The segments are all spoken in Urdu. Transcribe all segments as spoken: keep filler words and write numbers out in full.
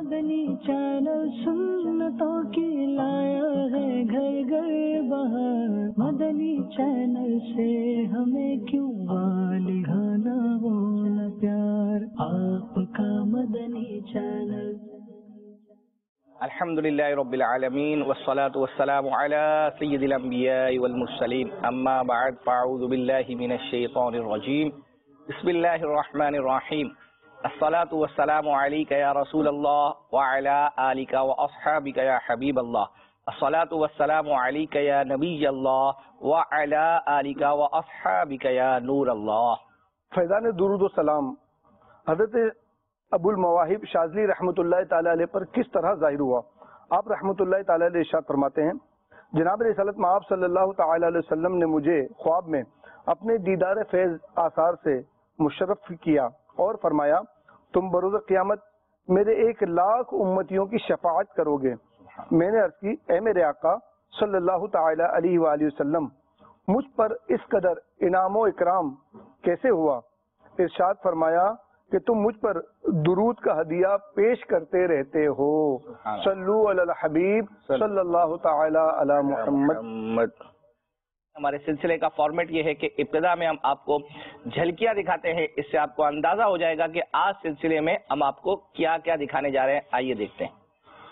مدنی چینل سنتوں کی لایا ہے گھر گھر بہار، مدنی چینل سے ہمیں کیوں والہانہ ہونا پیار، آپ کا مدنی چینل۔ الحمدللہ رب العالمین والصلاة والسلام علی سید الانبیاء والمرسلین، اما بعد فاعوذ باللہ من الشیطان الرجیم، بسم اللہ الرحمن الرحیم، الصلاة والسلام علیک یا رسول اللہ وعلی آلک واصحابک یا حبیب اللہ، الصلاة والسلام علیک یا نبی اللہ وعلی آلک واصحابک یا نور اللہ۔ فیضان درود و سلام حضرت ابو المواہب شاذلی رحمۃ اللہ تعالی علیہ پر کس طرح ظاہر ہوا؟ آپ رحمۃ اللہ تعالی علیہ ارشاد فرماتے ہیں، جناب رسالت مآب صلی اللہ تعالی علیہ وسلم نے مجھے خواب میں اپنے دیدار فیض آثار سے مشرف کیا اور فرمایا تم بروز قیامت میرے ایک لاکھ امتیوں کی شفاعت کرو گے۔ میں نے عرض کی اے میرے آقا صلی اللہ تعالی علیہ وآلہ وسلم، مجھ پر اس قدر انعام و اکرام کیسے ہوا؟ ارشاد فرمایا کہ تم مجھ پر درود کا ہدیہ پیش کرتے رہتے ہو۔ صلو علی الحبیب صلی اللہ تعالی علی محمد۔ ہمارے سلسلے کا فارمیٹ یہ ہے کہ ابتدا میں ہم آپ کو جھلکیاں دکھاتے ہیں، اس سے آپ کو اندازہ ہو جائے گا کہ آج سلسلے میں ہم آپ کو کیا کیا دکھانے جا رہے ہیں۔ آئیے دیکھتے ہیں۔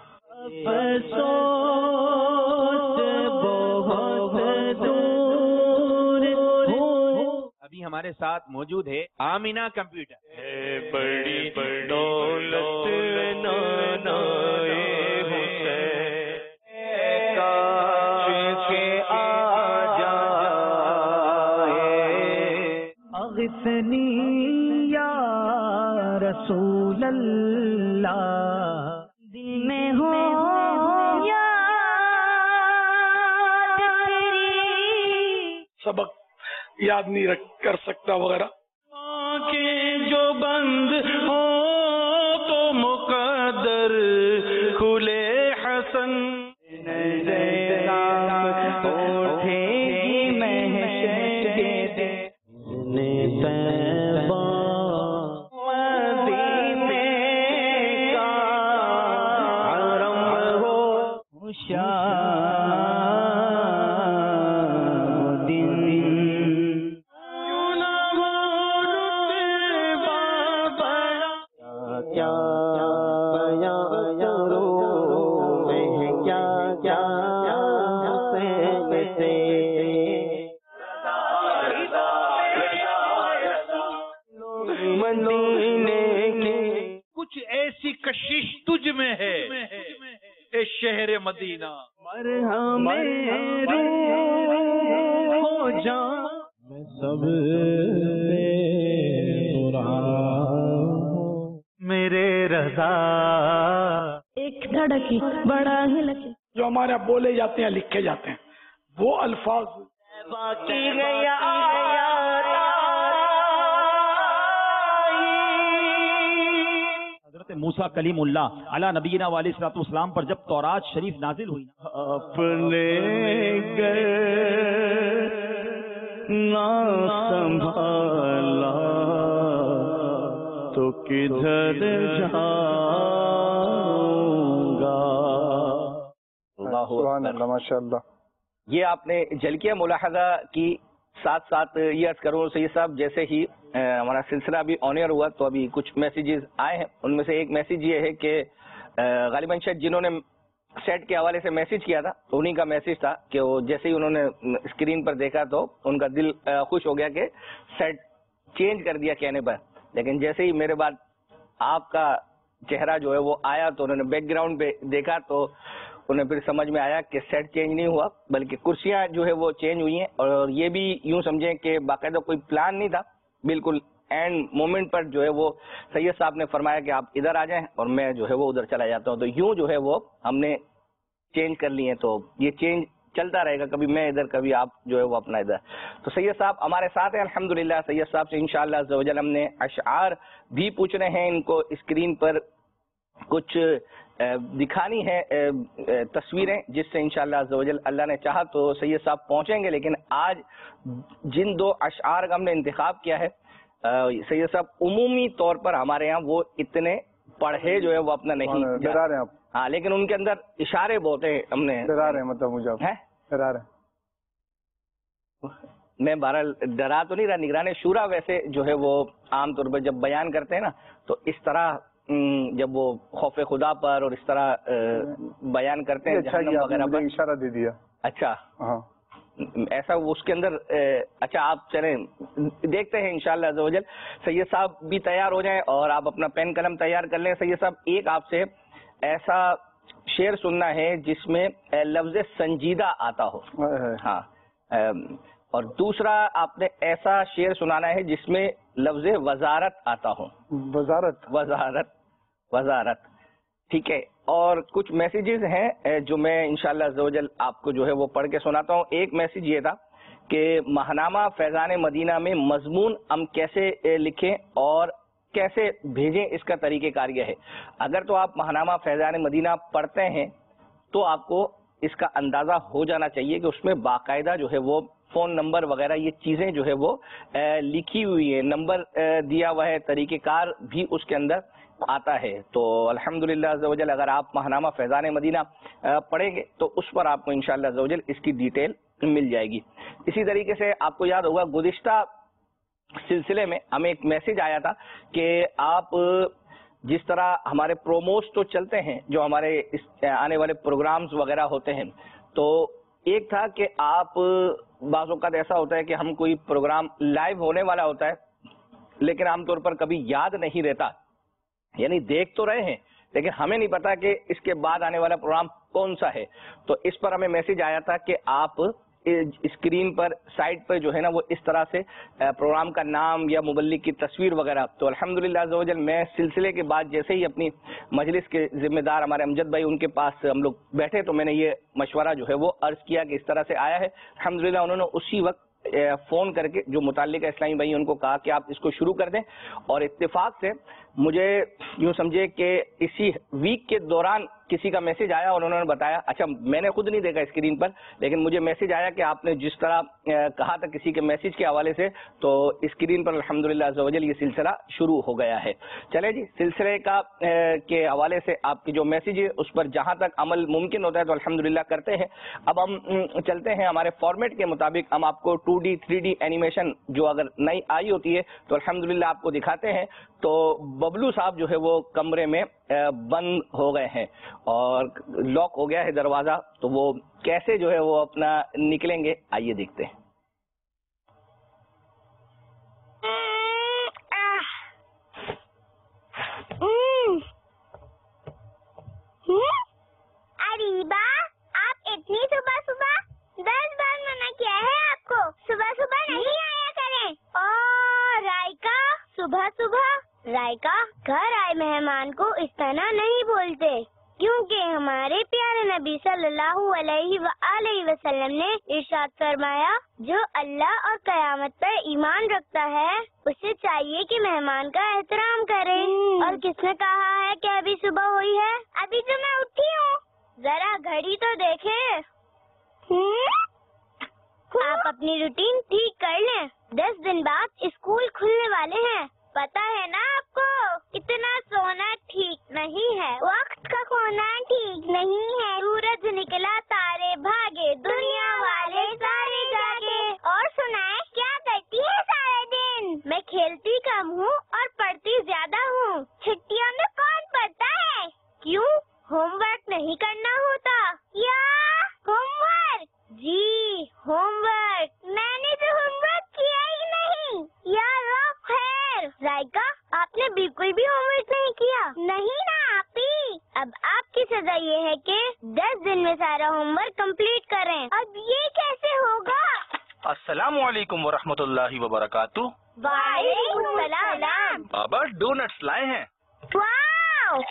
ابھی ہمارے ساتھ موجود ہے آمینہ کمپیوٹر۔ بڑی دولت نانائے حسین کاش کے آ جائے، اغثنی یا رسول اللہ، دل میں ہو یاد تیری، سبق یاد نہیں رکھ کر سکتا وغیرہ، آنکھیں جو بند ہو تو مقدر کھلے حسن، اٹھے گی محشر کے دن طیبہ، مدینے کا حرم ہو خوشاد دن، کیا بیاں کروں میں کیا کیا حسین سے، مدینے کی کچھ ایسی کشش تجھ میں ہے اے شہر مدینہ، مرہم روح ہو جاں میں سب میرے رضا، ایک دھڑکی بڑا ہی لگے، جو ہمارے یہاں بولے جاتے ہیں لکھے جاتے ہیں وہ الفاظ باقی گیا حضرت موسیٰ کلیم اللہ علی نبینا علیہ الصلوۃ والسلام پر جب تورات شریف نازل ہوئی، اپنے گھر نہ سنبھالا تو کدھر جاؤں گا۔ سبحان اللہ، ماشاء اللہ۔ یہ آپ نے جھلکیاں ملاحظہ کی، ساتھ ساتھ یہ عرض کروں سید صاحب، جیسے ہی ہمارا سلسلہ ابھی آن ایئر ہوا تو ابھی کچھ میسیجز آئے ہیں، ان میں سے ایک میسیج یہ ہے کہ غالباً شاید جنہوں نے سیٹ کے حوالے سے میسیج کیا تھا انہی کا میسیج تھا کہ وہ جیسے ہی انہوں نے اسکرین پر دیکھا تو ان کا دل خوش ہو گیا کہ سیٹ چینج کر دیا کہنے پر، لیکن جیسے ہی میرے بعد آپ کا چہرہ جو ہے وہ آیا تو انہوں نے بیک گراؤنڈ پہ دیکھا تو انہیں پھر سمجھ میں آیا کہ سیٹ چینج نہیں ہوا بلکہ کرسیاں جو ہے وہ چینج ہوئی ہیں، اور یہ بھی یوں سمجھیں کہ باقاعدہ کوئی پلان نہیں تھا، بالکل اینڈ مومنٹ پر جو ہے وہ سید صاحب نے فرمایا کہ آپ ادھر آ جائیں اور میں جو ہے وہ ادھر چلا جاتا ہوں، تو یوں جو ہے وہ ہم نے چینج کر لی ہیں، تو یہ چینج چلتا رہے گا، کبھی میں ادھر کبھی آپ جو ہے وہ اپنا ادھر۔ تو سید صاحب ہمارے ساتھ ہیں الحمدللہ، سید صاحب سے انشاءاللہ عز و جل ہم نے اشعار بھی پوچھنے ہیں، ان کو اسکرین پر کچھ دکھانی ہے تصویریں جس سے انشاءاللہ عز و جل اللہ نے چاہا تو سید صاحب پہنچیں گے، لیکن آج جن دو اشعار کا ہم نے انتخاب کیا ہے سید صاحب عمومی طور پر ہمارے ہاں وہ اتنے पढ़े जो है वो अपना नहीं डरा रहे हैं आप? हाँ, लेकिन उनके अंदर इशारे बहुत हैं, हमने डरा रहे हैं मतलब मुझे आप? है डरा रहे हैं? मैं बहरहाल डरा तो नहीं रहा। निगरान शूरा वैसे जो है वो आमतौर पर जब बयान करते हैं ना तो इस तरह जब वो खौफ खुदा पर और इस तरह बयान करते हैं अच्छा जहन्नम वगैरह पर, इशारा दे दिया। अच्छा हाँ, ऐसा उसके अंदर अच्छा आप चलें देखते हैं इंशाअल्लाह अज़्ज़ व जल। सैयद साहब भी तैयार हो जाएं और आप अपना पेन कलम तैयार कर लें। सैयद साहब, एक आपसे ऐसा शेर सुनना है जिसमें लफ्ज संजीदा आता हो। हाँ, और दूसरा आपने ऐसा शेर सुनाना है जिसमें लफ्ज वजारत आता हो। वजारत वजारत वजारत ठीक है। और कुछ मैसेजेस हैं जो मैं इंशाअल्लाह अज़्ज़ व जल आपको जो है वो पढ़ के सुनाता हूँ। एक मैसेज ये था कि महनामा फैज़ान मदीना में मजमून हम कैसे लिखें और कैसे भेजें, इसका तरीक़ेकार यह है। अगर तो आप महनामा फैज़ान मदीना पढ़ते हैं तो आपको इसका अंदाज़ा हो जाना चाहिए कि उसमें बाकायदा जो है वो फ़ोन नंबर वगैरह ये चीज़ें जो है वो लिखी हुई है, नंबर दिया हुआ है, तरीक़ेकार भी उसके अंदर आता है। तो अल्हम्दुलिल्लाह अज़्ज़ व जल अगर आप महनामा फैज़ान मदीना पढ़ेंगे तो उस पर आपको इंशाअल्लाह अज़्ज़ व जल इसकी डिटेल मिल जाएगी। इसी तरीके से आपको याद होगा गुज़िश्ता सिलसिले में हमें एक मैसेज आया था कि आप जिस तरह हमारे प्रोमोस तो चलते हैं जो हमारे इस आने वाले प्रोग्राम्स वगैरह होते हैं, तो एक था कि आप बाज़ औक़ात ऐसा होता है कि हम कोई प्रोग्राम लाइव होने वाला होता है लेकिन आमतौर पर कभी याद नहीं रहता, यानी देख तो रहे हैं लेकिन हमें नहीं पता कि इसके बाद आने वाला प्रोग्राम कौन सा है। तो इस पर हमें मैसेज आया था कि आप स्क्रीन पर साइड पर जो है ना वो इस तरह से प्रोग्राम का नाम या मुबल्लिग की तस्वीर वगैरह। तो अल्हम्दुलिल्लाह अज़्ज़ व जल मैं सिलसिले के बाद जैसे ही अपनी मजलिस के जिम्मेदार हमारे अमजद भाई उनके पास हम लोग बैठे तो मैंने ये मशवरा जो है वो अर्ज किया कि इस तरह से आया है। अल्हम्दुलिल्लाह उन्होंने उसी वक्त फोन करके जो मुताल्लिका इस्लामी भाई उनको कहा कि आप इसको शुरू कर दें, और इत्तेफाक से मुझे यूं समझे कि इसी वीक के दौरान किसी का मैसेज आया और उन्होंने बताया, अच्छा मैंने खुद नहीं देखा स्क्रीन पर लेकिन मुझे मैसेज आया कि आपने जिस तरह कहा था किसी के मैसेज के हवाले से, तो स्क्रीन पर अल्हम्दुलिल्लाह अज़्ज़ व जल ये सिलसिला शुरू हो गया है। चले जी, सिलसिले का के हवाले से आपकी जो मैसेज है उस पर जहां तक अमल मुमकिन होता है तो अल्हम्दुलिल्लाह करते हैं। अब हम चलते हैं हमारे फॉर्मेट के मुताबिक, हम आपको two D three D animation जो अगर नई आई होती है तो अल्हम्दुलिल्लाह आपको दिखाते हैं। तो बबलू साहब जो है वो कमरे में बंद हो गए हैं और लॉक हो गया है दरवाजा, तो वो कैसे जो है वो अपना निकलेंगे, आइए देखते हैं। अरीबा, आप इतनी सुबह सुबह, दस बार मना किया है आपको सुबह सुबह नहीं आया करें। और राइका, सुबह सुबह राइका, घर आए मेहमान को इस तरह नहीं बोलते, क्योंकि हमारे प्यारे नबी सल्लल्लाहु अलैहि वआलैहि वसल्लम ने इरशाद फरमाया, जो अल्लाह और कयामत पर ईमान रखता है उसे चाहिए कि मेहमान का एहतराम करे। और किसने कहा है कि अभी सुबह हुई है? अभी तो मैं उठी हूँ, जरा घड़ी तो देखे। आप अपनी रूटीन ठीक कर लें, दस दिन बाद स्कूल खुलने वाले हैं, पता है ना आपको। इतना सोना ठीक नहीं है, वक्त का खोना ठीक नहीं है। सूरज निकला तारे भागे, दुनिया वाले सारे जागे। और सुनाए, क्या करती है सारे दिन? मैं खेलती कम हूँ और पढ़ती ज्यादा हूँ। छुट्टियों में कौन पढ़ता है? क्यों, होमवर्क नहीं करना होता? या होमवर्क? जी होमवर्क, मैंने तो होमवर्क किया ही नहीं। यार खैर, राइका आपने बिल्कुल भी होमवर्क नहीं किया? नहीं ना आपी। अब आपकी सजा ये है कि दस दिन में सारा होमवर्क कंप्लीट करें। अब ये कैसे होगा? अस्सलामु अलैकुम वरहमतुल्लाहि वबरकातुहू। वालेकुम सलाम। बाबा डोनट्स लाए हैं। वाव!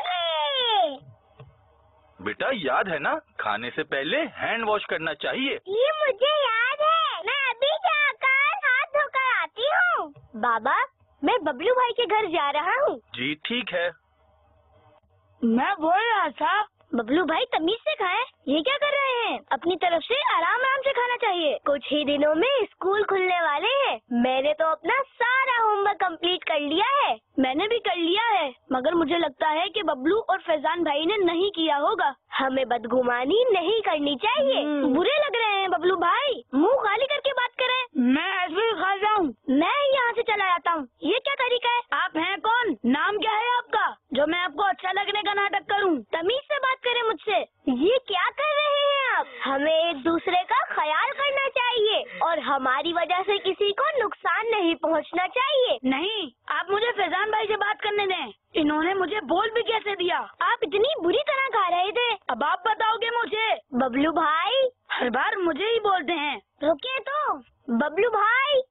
बेटा याद है ना, खाने से पहले हैंड वॉश करना चाहिए। ये मुझे याद है, मैं अभी जाकर हाथ धोकर आती हूँ। बाबा, मैं बबलू भाई के घर जा रहा हूँ। जी ठीक है। मैं बोल रहा था बबलू भाई तमीज से खाए, ये क्या कर रहे हैं? हैं, अपनी तरफ से आराम आराम से खाना चाहिए। कुछ ही दिनों में स्कूल खुलने वाले हैं। मैंने तो अपना सारा होमवर्क कंप्लीट कर लिया है। मैंने भी कर लिया है, मगर मुझे लगता है कि बबलू और फैजान भाई ने नहीं किया होगा। हमें बदगुमानी नहीं करनी चाहिए। बुरे लग रहे हैं बबलू भाई, मुंह खाली करके बात करें। मैं ऐसे ही खा जाऊँ, मैं यहाँ से चला जाता हूँ। ये क्या तरीका है? आप हैं कौन? नाम क्या है आपका, जो मैं आपको अच्छा लगने का नाटक करूँ? तमीज से बात करें मुझसे। ये क्या कर रहे हैं आप? हमें एक दूसरे का ख्याल करना चाहिए और हमारी वजह से किसी को नुकसान नहीं पहुँचना चाहिए। नहीं, आप मुझे फैजान भाई से बात करने दें। इन्होंने मुझे बोल भी कैसे दिया? आप इतनी बुरी तरह खा रहे थे। अब आप बताओगे मुझे? बबलू भाई, हर बार मुझे ही बोलते हैं। रुकिए तो, बबलू भाई।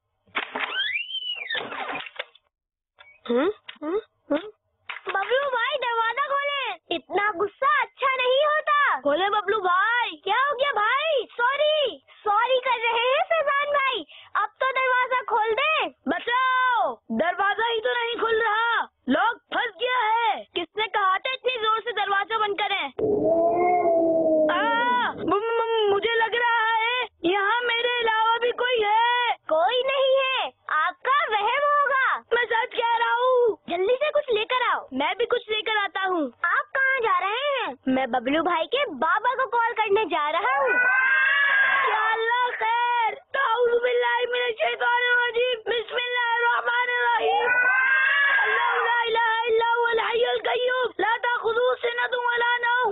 हम्म हम्म हम्म बबलू भाई, दरवाजा खोले। इतना गुस्सा अच्छा नहीं होता। खोले बबलू भाई। क्या हो गया भाई? सॉरी सॉरी कर रहे हैं फैजान भाई। अब तो दरवाजा खोल दे। बचाओ, दरवाजा ही तो नहीं खुल रहा, लोग फंस गया है। किसने कहा था इतनी जोर से दरवाजा बंद करें? आ, म, म, मुझे लग रहा है यहाँ मेरे अलावा भी कोई है। कोई नहीं है, आपका वहम होगा। मैं सच कह रहा हूँ। जल्दी से कुछ लेकर आओ। मैं भी कुछ लेकर आता हूँ। आप कहाँ जा रहे हैं? मैं बबलू भाई के बाबा को कॉल करने जा रहा हूँ। या अल्लाह खैर। ताऊज़ु बिल्लाहि मिनश शैतानिर रजीम। बिस्मिल्लाहिर्रहमानिर रहीम। अल्लाहु ला इलाहा इल्ला हुवल हय्युल क़य्यूम ला ताख़ुज़ुहु सिनतुन वला नौम।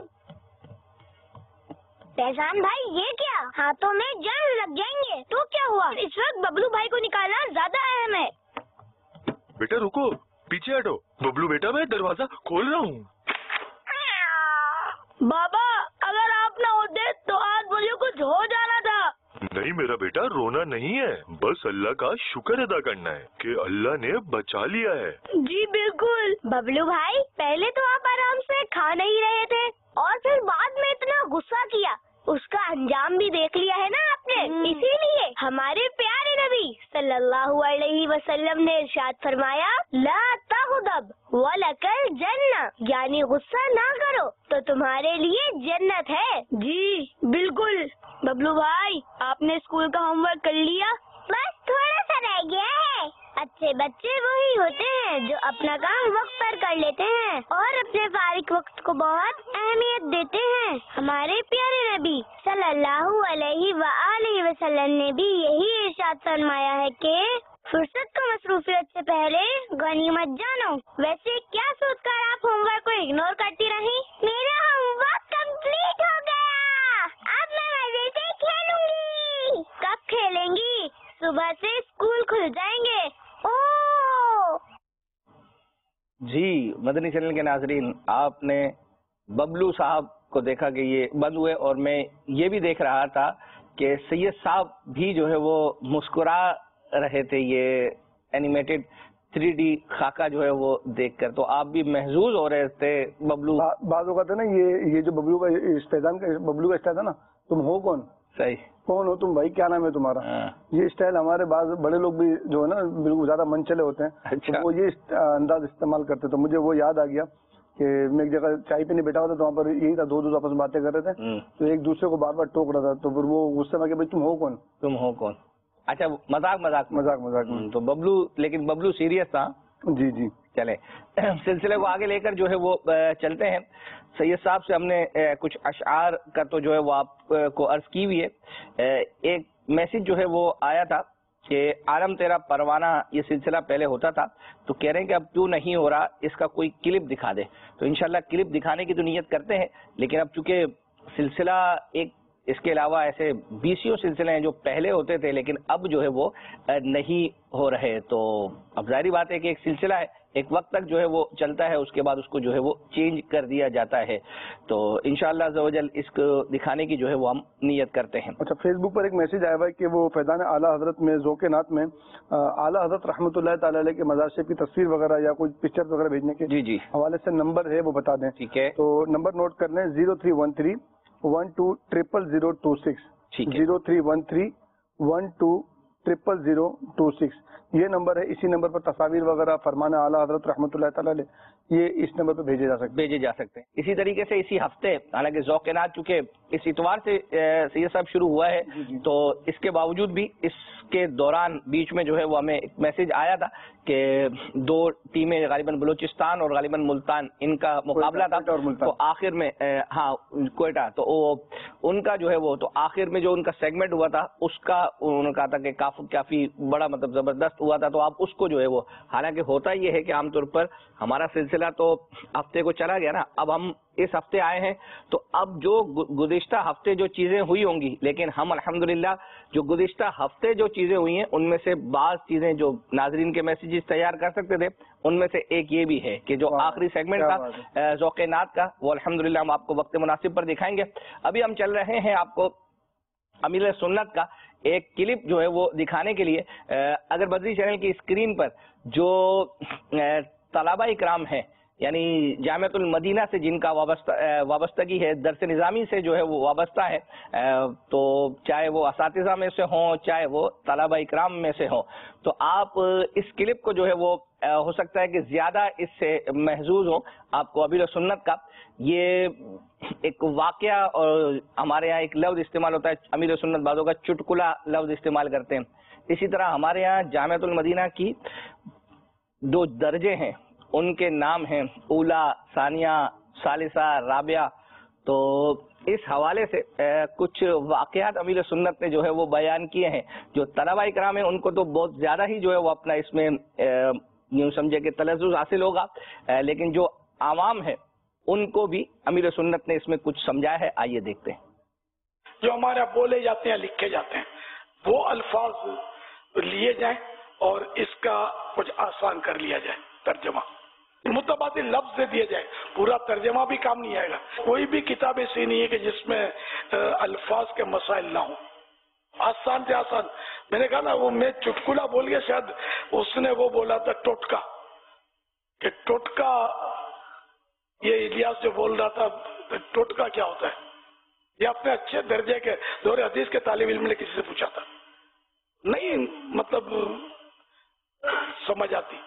फैजान भाई, ये क्या? हाथों में जंग लग जाएंगे। तो क्या हुआ? इस वक्त बबलू भाई को निकालना ज्यादा अहम है। बेटा रुको, पीछे हटो। बबलू बेटा, मैं दरवाजा खोल रहा हूँ। बाबा, अगर आप न होते तो आज मुझे कुछ हो जाना था। नहीं मेरा बेटा, रोना नहीं है, बस अल्लाह का शुक्र अदा करना है कि अल्लाह ने बचा लिया है। जी बिल्कुल। बबलू भाई, पहले तो आप आराम से खा नहीं रहे थे और फिर बाद में इतना गुस्सा किया। उसका अंजाम भी देख लिया है ना आपने। इसीलिए हमारे प्यारे नबी सल्लल्लाहु अलैहि वसल्लम ने इरशाद फरमाया, ला तग़दब वलकल जन्नह, यानी गुस्सा ना करो तो तुम्हारे लिए जन्नत है। जी बिल्कुल। बबलू भाई, आपने स्कूल का होमवर्क कर लिया? बस थोड़ा सा रह गया है। अच्छे बच्चे वही होते हैं जो अपना काम वक्त पर कर लेते हैं और अपने फारिग वक्त को बहुत अहमियत देते हैं। हमारे प्यारे नबी सल्लल्लाहु अलैहि वआलिहि वसल्लम ने भी यही इरशाद फरमाया है कि फुर्सत को मसरूफियत से पहले गनीमत जानो। वैसे क्या सोचकर आप होमवर्क को इग्नोर करती रही? मेरा होमवर्क कंप्लीट हो गया। अब मैं मजे से खेलूंगी। कब खेलेंगी? सुबह से स्कूल खुल जाएंगे। ओ जी, मदनी चैनल के नाजरीन, आपने बबलू साहब को देखा कि ये बंद हुए और मैं ये भी देख रहा था कि सैयद साहब भी जो है वो मुस्कुरा रहे थे ये एनिमेटेड थ्री डी खाका जो है वो देखकर। तो आप भी महजूज हो रहे थे बबलू। बा, बात होगा था ना, ये ये जो बबलू का फैजान का बबलू का स्टाइल था ना, तुम हो कौन? सही, कौन हो तुम भाई, क्या नाम है तुम्हारा? ये स्टाइल हमारे बाद बड़े लोग भी जो है ना बिल्कुल ज्यादा मन चले होते हैं। अच्छा। तो वो ये अंदाज इस्तेमाल करते। तो मुझे वो याद आ गया कि मैं एक जगह चाय पीने बैठा हुआ था, तो वहाँ पर यही था, दो दो आपस में बातें कर रहे थे, तो एक दूसरे को बार बार टोक रहा था। तो फिर वो गुस्से में कि भाई तुम हो कौन? तुम हो कौन? अच्छा, मजाक मजाक मजाक मजाक। तो बबलू, लेकिन बबलू सीरियस था। जी जी। चले सिलसिले को आगे लेकर जो है वो चलते हैं। सैयद साहब से हमने कुछ अशआर का तो जो है वो आपको अर्ज की हुई है। एक मैसेज जो है वो आया था कि आलम तेरा परवाना, ये सिलसिला पहले होता था, तो कह रहे हैं कि अब क्यों नहीं हो रहा, इसका कोई क्लिप दिखा दे। तो इंशाल्लाह क्लिप दिखाने की तो नियत करते हैं, लेकिन अब चूंकि सिलसिला एक, इसके अलावा ऐसे बीसियों सिलसिले हैं जो पहले होते थे लेकिन अब जो है वो नहीं हो रहे। तो अब जाहिर बात है कि एक सिलसिला है, एक वक्त तक जो है वो चलता है, उसके बाद उसको जो है वो चेंज कर दिया जाता है। तो इंशाअल्लाह अज़्ज़वजल इसको दिखाने की जो है वो हम नियत करते हैं। अच्छा, फेसबुक पर एक मैसेज आया हुआ है कि वो फैजान आला हजरत में ज़ौक़े नात में आला हजरत रहमतुल्लाह ताला अलैह के मज़ार शरीफ की तस्वीर वगैरह या कोई पिक्चर वगैरह भेजने के जी जी हवाले से नंबर है वो बता दें। ठीक है, तो नंबर नोट कर लें, zero three one three one two triple zero two six zero three one three one two triple zero two six ये नंबर है। इसी नंबर पर तस्वीर वगैरह फरमान आला हजरत रहमतुल्लाह ताला अलैह یہ اس نمبر پہ بھیجے جا سکتے بھیجے جا سکتے ہیں. اسی طریقے سے اسی ہفتے حالانکہ ذوق نات چونکہ اس اتوار سے سید صاحب شروع ہوا ہے تو اس کے باوجود بھی اس کے دوران بیچ میں جو ہے وہ ہمیں ایک میسج آیا تھا کہ دو ٹیمیں غالباً بلوچستان اور غالباً ملتان ان کا مقابلہ تھا تو آخر میں ہاں کوئٹہ تو ان کا جو ہے وہ تو آخر میں جو ان کا سیگمنٹ ہوا تھا اس کا انہوں نے کہا تھا کہ کافی کافی بڑا مطلب زبردست ہوا تھا. تو آپ اس کو جو ہے وہ حالانکہ ہوتا یہ ہے کہ عام طور پر ہمارا سلسلہ تو ہفتے کو چلا گیا نا, اب ہم اس ہفتے آئے ہیں تو اب جو گزشتہ ہفتے جو چیزیں ہوئی ہوں گی لیکن ہم الحمدللہ جو گزشتہ ہفتے جو چیزیں ہوئی ہیں ان میں سے بعض چیزیں جو ناظرین کے میسیجز تیار کر سکتے تھے ان میں سے ایک یہ بھی ہے کہ جو آخری سیگمنٹ تھا ذوق نات کا وہ الحمدللہ ہم آپ کو وقت مناسب پر دکھائیں گے. ابھی ہم چل رہے ہیں آپ کو امیر سنت کا ایک کلپ جو ہے وہ دکھانے کے لیے. اگر بدری چینل کی اسکرین پر جو طلبہ اکرام ہیں یعنی جامعۃ المدینہ سے جن کا وابستہ وابستگی ہے درس نظامی سے جو ہے وہ وابستہ ہے تو چاہے وہ اساتذہ میں سے ہوں چاہے وہ طلبہ اکرام میں سے ہوں تو آپ اس کلپ کو جو ہے وہ ہو سکتا ہے کہ زیادہ اس سے محظوظ ہوں. آپ کو امیر سنت کا یہ ایک واقعہ اور ہمارے یہاں ایک لفظ استعمال ہوتا ہے امیر سنت بعضوں کا چٹکلا لفظ استعمال کرتے ہیں. اسی طرح ہمارے یہاں جامعۃ المدینہ کی دو درجے ہیں ان کے نام ہیں اولا, ثانیہ, ثالثہ, رابعہ. تو اس حوالے سے کچھ واقعات امیر سنت نے جو ہے وہ بیان کیے ہیں. جو طلبہ اکرام ہیں ان کو تو بہت زیادہ ہی جو ہے وہ اپنا اس میں یوں سمجھے کہ تلذذ حاصل ہوگا لیکن جو عوام ہے ان کو بھی امیر سنت نے اس میں کچھ سمجھایا ہے. آئیے دیکھتے ہیں. جو ہمارے بولے جاتے ہیں لکھے جاتے ہیں وہ الفاظ لیے جائیں اور اس کا کچھ آسان کر لیا جائے ترجمہ متبادل لفظ دے دیا جائے. پورا ترجمہ بھی کام نہیں آئے گا. کوئی بھی کتاب ایسی نہیں ہے کہ جس میں الفاظ کے مسائل نہ ہوں. آسان سے آسان. میں نے کہا نا وہ میں چٹکلا بول گیا شاید اس نے وہ بولا تھا ٹوٹکا کہ ٹوٹکا یہ الیاس جو بول رہا تھا ٹوٹکا کیا ہوتا ہے. یہ اپنے اچھے درجے کے دور حدیث کے طالب علم نے کسی سے پوچھا تھا نہیں مطلب سمجھ آتی.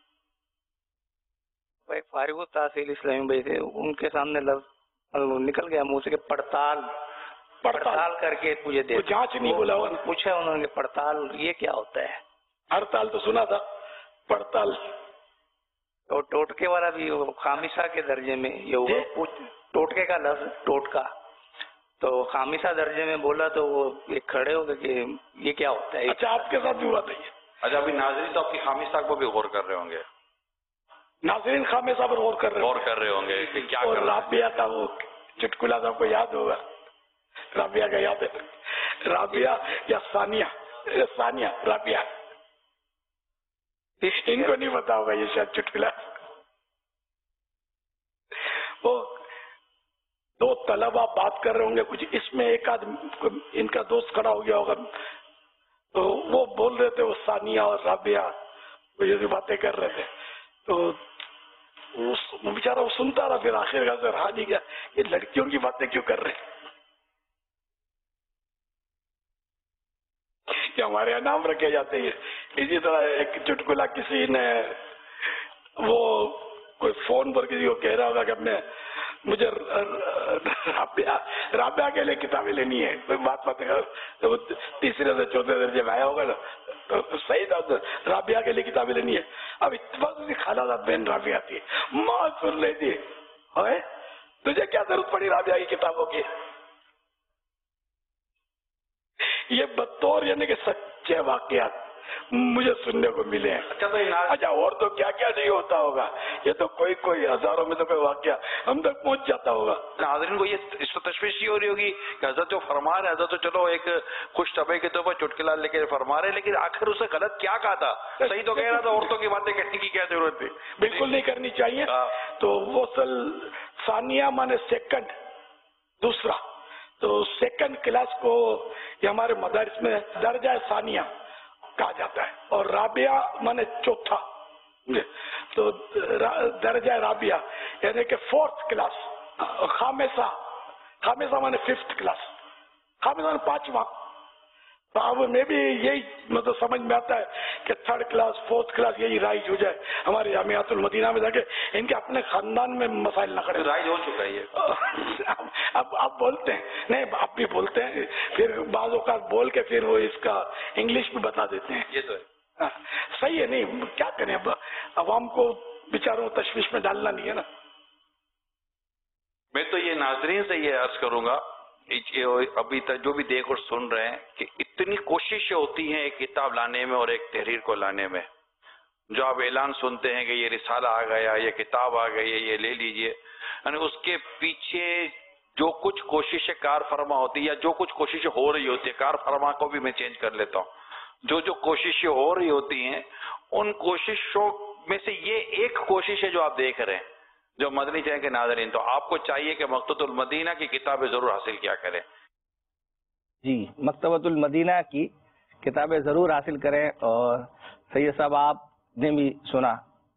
فارغ التحصیل اسلامی بھائی تھے ان کے سامنے لفظ نکل گیا منہ سے کہ پڑتال پڑتال کر کے مجھے دے جانچ نہیں بولا پوچھا انہوں نے پڑتال یہ کیا ہوتا ہے. ہڑتال تو سنا تھا پڑتال. اور ٹوٹکے والا بھی خامسہ کے درجے میں یہ ٹوٹکے کا لفظ ٹوٹکا تو خامسہ درجے میں بولا تو وہ ایک کھڑے ہو گئے کہ یہ کیا ہوتا ہے. اچھا آپ کے ساتھ بھی ہوا تھا یہ. اچھا ابھی ناظرین تو آپ کی خامسہ کو بھی غور کر رہے ہوں گے. ناظرین خامسہ پر غور کر رہے غور کر رہے ہوں گے کہ کیا اور رابعہ تھا وہ چٹکلا صاحب کو یاد ہوگا. رابعہ کا یاد ہے. رابعہ یا ثانیہ ثانیہ رابعہ ان کو نہیں پتا ہوگا یہ شاید چٹکلا. وہ دو طلبہ بات کر رہے ہوں گے کچھ اس میں ایک آدمی ان کا دوست کھڑا ہو گیا ہوگا تو وہ بول رہے تھے وہ ثانیہ اور رابعہ وہ یہ باتیں کر رہے تھے تو بیچارہ وہ سنتا رہا. پھر آخر کا سر ہاں نہیں گیا یہ لڑکیوں کی باتیں کیوں کر رہے کہ ہمارے یہاں نام رکھے جاتے ہیں. اسی طرح ایک چٹکلا کسی نے وہ کوئی فون پر کسی کو کہہ رہا ہوگا کہ میں مجھے رابعہ رابعہ کے لیے کتابیں لینی ہے کوئی بات بات تو تیسرے سے چوتھے درجے میں آیا ہوگا نا تو صحیح تھا رابعہ کے لیے کتابیں لینی ہے. اب اتفاق سے خالہ بہن رابعہ آتی ہے ماں سن لیتی ہے تجھے کیا ضرورت پڑی رابعہ کی کتابوں کی. یہ بطور یعنی کہ سچے واقعات مجھے سننے کو ملے ہیں. اچھا اور تو کیا کیا نہیں ہوتا ہوگا یہ تو کوئی کوئی ہزاروں میں تو کوئی واقعہ ہم تک پہنچ جاتا ہوگا. ناظرین کو یہ اس کو تشویش یہ ہو رہی ہوگی کہ حضرت جو فرما رہے حضرت تو چلو ایک خوش طبع کے طور پر چٹکلا لے کے فرما رہے لیکن آخر اسے غلط کیا کہا تھا. صحیح تو کہہ رہا تھا عورتوں کی باتیں کہنے کی کیا ضرورت تھی. بالکل نہیں کرنی چاہیے. تو وہ سل ثانیہ مانے سیکنڈ دوسرا تو سیکنڈ کلاس کو یہ ہمارے مدارس میں درجہ ثانیہ کہا جاتا ہے اور رابعہ مانے چوتھا تو درجہ رابعہ یعنی کہ فورتھ کلاس. خامسہ خامسہ مانے ففتھ کلاس خامسہ مانے پانچواں تو اب میں بھی یہی مطلب سمجھ میں آتا ہے کہ تھرڈ کلاس فورتھ کلاس یہی رائج ہو جائے ہمارے جامعات المدینہ میں، تاکہ ان کے اپنے خاندان میں مسائل نہ کھڑے. رائج ہو چکا ہے یہ. اب آپ بولتے ہیں، نہیں آپ بھی بولتے ہیں، پھر بعض اوقات بول کے پھر وہ اس کا انگلش بھی بتا دیتے ہیں. یہ تو ہے صحیح ہے. نہیں کیا کریں، اب عوام کو بیچاروں تشویش میں ڈالنا نہیں ہے نا. میں تو یہ ناظرین سے یہ عرض کروں گا ابھی تک جو بھی دیکھ اور سن رہے ہیں کہ اتنی کوششیں ہوتی ہیں ایک کتاب لانے میں اور ایک تحریر کو لانے میں. جو آپ اعلان سنتے ہیں کہ یہ رسالہ آ گیا، یہ کتاب آ گئی ہے، یہ لے لیجئے، یعنی اس کے پیچھے جو کچھ کوششیں کار فرما ہوتی ہے یا جو کچھ کوششیں ہو رہی ہوتی ہے، کار فرما کو بھی میں چینج کر لیتا ہوں، جو جو کوششیں ہو رہی ہوتی ہیں ان کوششوں میں سے یہ ایک کوشش ہے جو آپ دیکھ رہے ہیں جو مدنی چینل کے ناظرین. تو آپ کو چاہیے کہ مکتبۃ المدینہ کی کتابیں ضرور حاصل کیا کریں. جی مکتبۃ المدینہ کی کتابیں ضرور حاصل کریں. اور سید صاحب آپ نے بھی سنا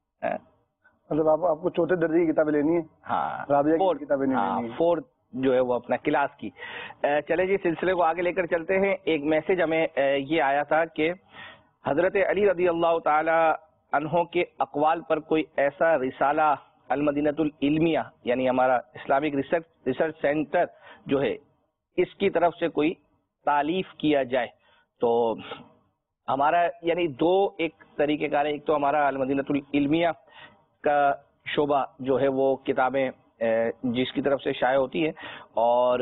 مطلب آپ آپ کو چوتھے درجے کی کتابیں لینی ہے؟ ہاں رابعہ کی کتابیں نہیں لینی ہے. فورتھ جو ہے وہ اپنا کلاس کی. چلے جی سلسلے کو آگے لے کر چلتے ہیں. ایک میسج ہمیں یہ آیا تھا کہ حضرت علی رضی اللہ تعالی عنہ کے اقوال پر کوئی ایسا رسالہ المدینۃ العلمیہ یعنی ہمارا اسلامک ریسرچ ریسرچ سینٹر جو ہے اس کی طرف سے کوئی تالیف کیا جائے. تو ہمارا یعنی دو ایک طریقہ کار ہے. ایک تو ہمارا المدینۃ العلمیہ کا شعبہ جو ہے وہ کتابیں جس کی طرف سے شائع ہوتی ہیں، اور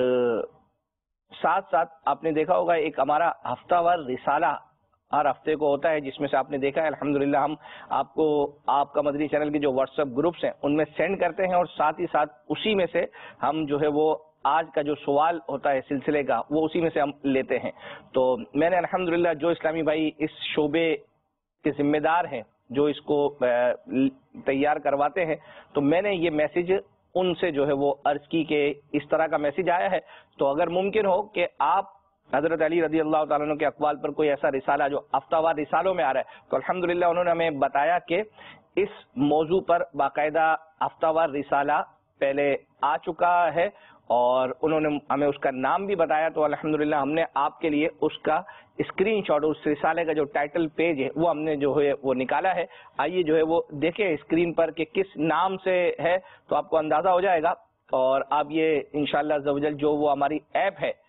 ساتھ ساتھ آپ نے دیکھا ہوگا ایک ہمارا ہفتہ وار رسالہ ہر ہفتے کو ہوتا ہے، جس میں سے آپ نے دیکھا ہے الحمدللہ ہم آپ کو آپ کا مدنی چینل کے جو واٹس ایپ گروپس ہیں ان میں سینڈ کرتے ہیں، اور ساتھ ہی ساتھ اسی میں سے ہم جو ہے وہ آج کا جو سوال ہوتا ہے سلسلے کا وہ اسی میں سے ہم لیتے ہیں. تو میں نے الحمدللہ جو اسلامی بھائی اس شعبے کے ذمہ دار ہیں جو اس کو تیار کرواتے ہیں، تو میں نے یہ میسج ان سے جو ہے وہ عرض کی کہ اس طرح کا میسج آیا ہے، تو اگر ممکن ہو کہ آپ حضرت علی رضی اللہ تعالیٰ عنہ کے اقوال پر کوئی ایسا رسالہ جو ہفتہ وار رسالوں میں آ رہا ہے، تو الحمدللہ انہوں نے ہمیں بتایا کہ اس موضوع پر باقاعدہ ہفتہ وار رسالہ پہلے آ چکا ہے، اور انہوں نے ہمیں اس کا نام بھی بتایا. تو الحمدللہ ہم نے آپ کے لیے اس کا اسکرین شاٹ، اس رسالے کا جو ٹائٹل پیج ہے وہ ہم نے جو ہے وہ نکالا ہے. آئیے جو ہے وہ دیکھیں اسکرین پر کہ کس نام سے ہے، تو آپ کو اندازہ ہو جائے گا. اور آپ یہ انشاءاللہ عز و جل جو وہ ہماری ایپ ہے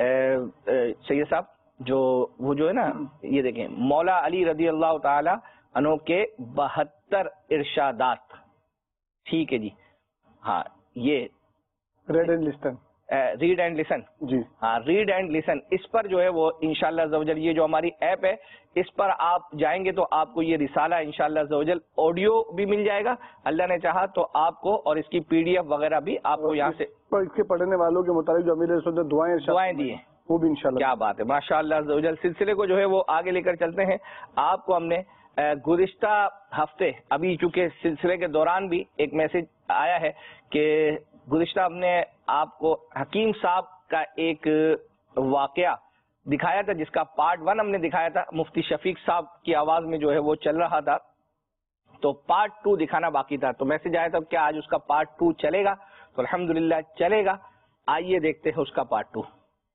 سید صاحب جو وہ جو ہے نا یہ دیکھیں مولا علی رضی اللہ تعالی عنہ کے بہتر ارشادات، ٹھیک ہے جی. ہاں یہ read and listen read and listen جی ہاں ریڈ اینڈ لسن اس پر جو ہے وہ انشاءاللہ عز و جل یہ جو ہماری ایپ ہے اس پر آپ جائیں گے تو آپ کو یہ رسالہ انشاءاللہ عز و جل آڈیو بھی مل جائے گا، اللہ نے چاہا تو آپ کو، اور اس کی پی ڈی ایف وغیرہ بھی آپ کو یہاں سے اس کے پڑھنے والوں کے مطابق جو امیر رسول نے دعائیں دعائیں دی ہیں وہ بھی انشاءاللہ. کیا بات ہے، ماشاءاللہ عز و جل. سلسلے کو جو ہے وہ آگے لے کر چلتے ہیں. آپ کو ہم نے گزشتہ ہفتے ابھی چونکہ سلسلے کے دوران بھی ایک میسج آیا ہے کہ گزشتہ ہم نے آپ کو حکیم صاحب کا ایک واقعہ دکھایا تھا جس کا پارٹ ون ہم نے دکھایا تھا، مفتی شفیق صاحب کی آواز میں جو ہے وہ چل رہا تھا، تو پارٹ ٹو دکھانا باقی تھا. تو میسج آیا تھا کہ آج اس کا پارٹ ٹو چلے گا، تو الحمدللہ چلے گا. آئیے دیکھتے ہیں اس کا پارٹ ٹو.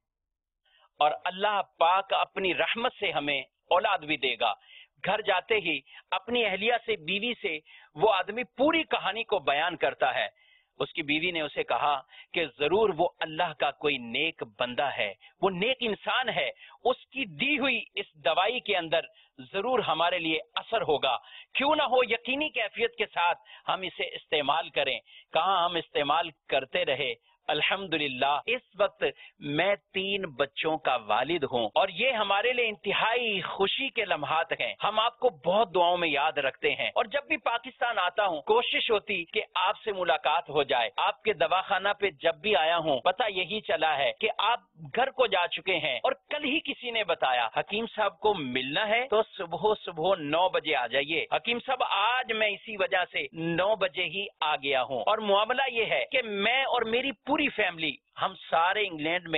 اور اللہ پاک اپنی رحمت سے ہمیں اولاد بھی دے گا. گھر جاتے ہی اپنی اہلیہ سے، بیوی سے وہ آدمی پوری کہانی کو بیان کرتا ہے. اس کی بیوی نے اسے کہا کہ ضرور وہ اللہ کا کوئی نیک بندہ ہے، وہ نیک انسان ہے، اس کی دی ہوئی اس دوائی کے اندر ضرور ہمارے لیے اثر ہوگا، کیوں نہ ہو یقینی کیفیت کے ساتھ ہم اسے استعمال کریں. کہاں ہم استعمال کرتے رہے. الحمدللہ اس وقت میں تین بچوں کا والد ہوں اور یہ ہمارے لیے انتہائی خوشی کے لمحات ہیں. ہم آپ کو بہت دعاؤں میں یاد رکھتے ہیں اور جب بھی پاکستان آتا ہوں کوشش ہوتی کہ آپ سے ملاقات ہو جائے. آپ کے دواخانہ پہ جب بھی آیا ہوں پتہ یہی چلا ہے کہ آپ گھر کو جا چکے ہیں، اور کل ہی کسی نے بتایا حکیم صاحب کو ملنا ہے تو صبح صبح نو بجے آ جائیے. حکیم صاحب آج میں اسی وجہ سے نو بجے ہی آ گیا ہوں. اور معاملہ یہ ہے کہ میں اور میری پوری فیملی ہم سارے انگلینڈ میں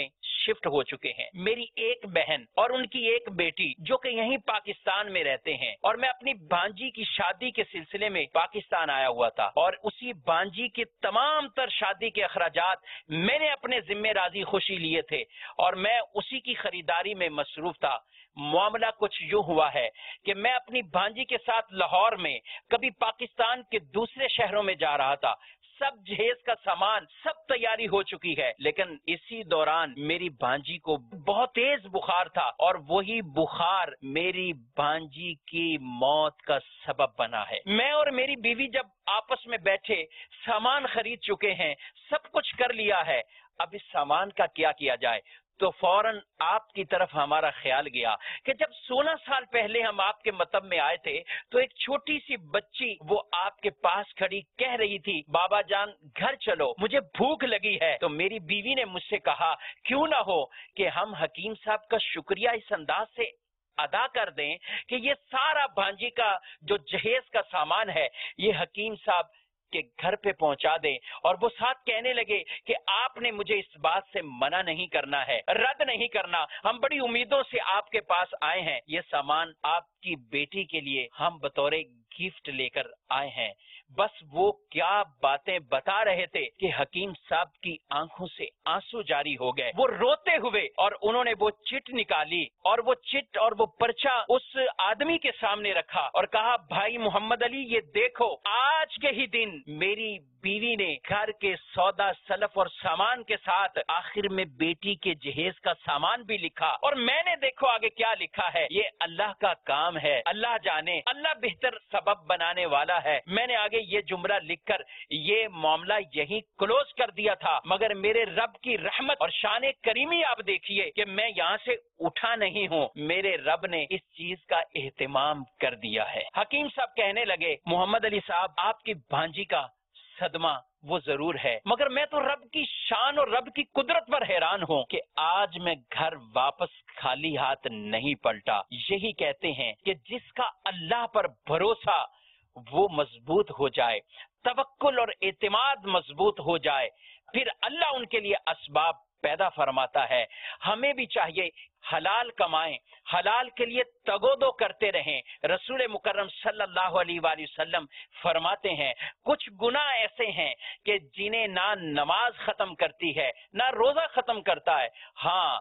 शिफ्ट हो चुके हैं। मेरी एक बहन और उनकी एक बेटी जो कि यहीं पाकिस्तान में रहते हैं, और मैं अपनी भांजी की शादी के सिलसिले में पाकिस्तान आया हुआ था, और उसी भांजी के तमाम तर शादी के अखराजात मैंने अपने जिम्मे राजी खुशी लिए थे और मैं उसी की खरीदारी में मसरूफ था। मामला कुछ यूं हुआ है कि मैं अपनी भांजी के साथ लाहौर में, कभी पाकिस्तान के दूसरे शहरों में जा रहा था। सब जहेज का सामान, सब तैयारी हो चुकी है, लेकिन इसी दौरान मेरी भांजी को बहुत तेज बुखार था और वही बुखार मेरी भांजी की मौत का सबब बना है। मैं और मेरी बीवी जब आपस में बैठे, सामान खरीद चुके हैं, सब कुछ कर लिया है, अब इस सामान का क्या किया जाए, तो फौरन आपकी तरफ हमारा ख्याल गया कि जब सोलह साल पहले हम आपके मतब में आए थे तो एक छोटी सी बच्ची वो आपके पास खड़ी कह रही थी, बाबा जान घर चलो, मुझे भूख लगी है। तो मेरी बीवी ने मुझसे कहा, क्यों ना हो कि हम हकीम साहब का शुक्रिया इस अंदाज से अदा कर दें कि ये सारा भांजी का जो जहेज का सामान है ये हकीम साहब के घर पे पहुंचा दें। और वो साथ कहने लगे कि आपने मुझे इस बात से मना नहीं करना है, रद्द नहीं करना, हम बड़ी उम्मीदों से आपके पास आए हैं, ये सामान आपकी बेटी के लिए हम बतौर गिफ्ट लेकर आए हैं। बस वो क्या बातें बता रहे थे कि हकीम साहब की आंखों से आंसू जारी हो गए। वो रोते हुए और उन्होंने वो चिट निकाली और वो चिट और वो पर्चा उस आदमी के सामने रखा और कहा, भाई मोहम्मद अली ये देखो, आज के ही दिन मेरी बीवी ने घर के सौदा सलफ और सामान के साथ आखिर में बेटी के जहेज का सामान भी लिखा। और मैंने देखो आगे क्या लिखा है, ये अल्लाह का काम है, अल्लाह जाने, अल्लाह बेहतर सबब बनाने वाला है। मैंने आगे ये जुमला लिखकर ये मामला यहीं क्लोज कर दिया था, मगर मेरे रब की रहमत और शान करीमी आप देखिए कि मैं यहाँ से उठा नहीं हूँ, मेरे रब ने इस चीज का एहतमाम कर दिया है। हकीम साहब कहने लगे, मोहम्मद अली साहब आपकी भांजी का सदमा वो जरूर है, मगर मैं तो रब की शान और रब की कुदरत पर हैरान हूँ कि आज मैं घर वापस खाली हाथ नहीं पलटा। यही कहते हैं कि जिसका अल्लाह पर भरोसा वो मजबूत हो जाए, तवक्कुल और एतमाद मजबूत हो जाए, फिर अल्लाह उनके लिए असबाब पैदा फरमाता है। हमें भी चाहिए हलाल कमाएं, हलाल के लिए तगोदो करते रहें। रसूल मुकर्रम सल्लल्लाहु अलैहि वसल्लम फरमाते हैं, कुछ गुनाह ऐसे हैं कि जिन्हें ना नमाज खत्म करती है ना रोजा खत्म करता है, हाँ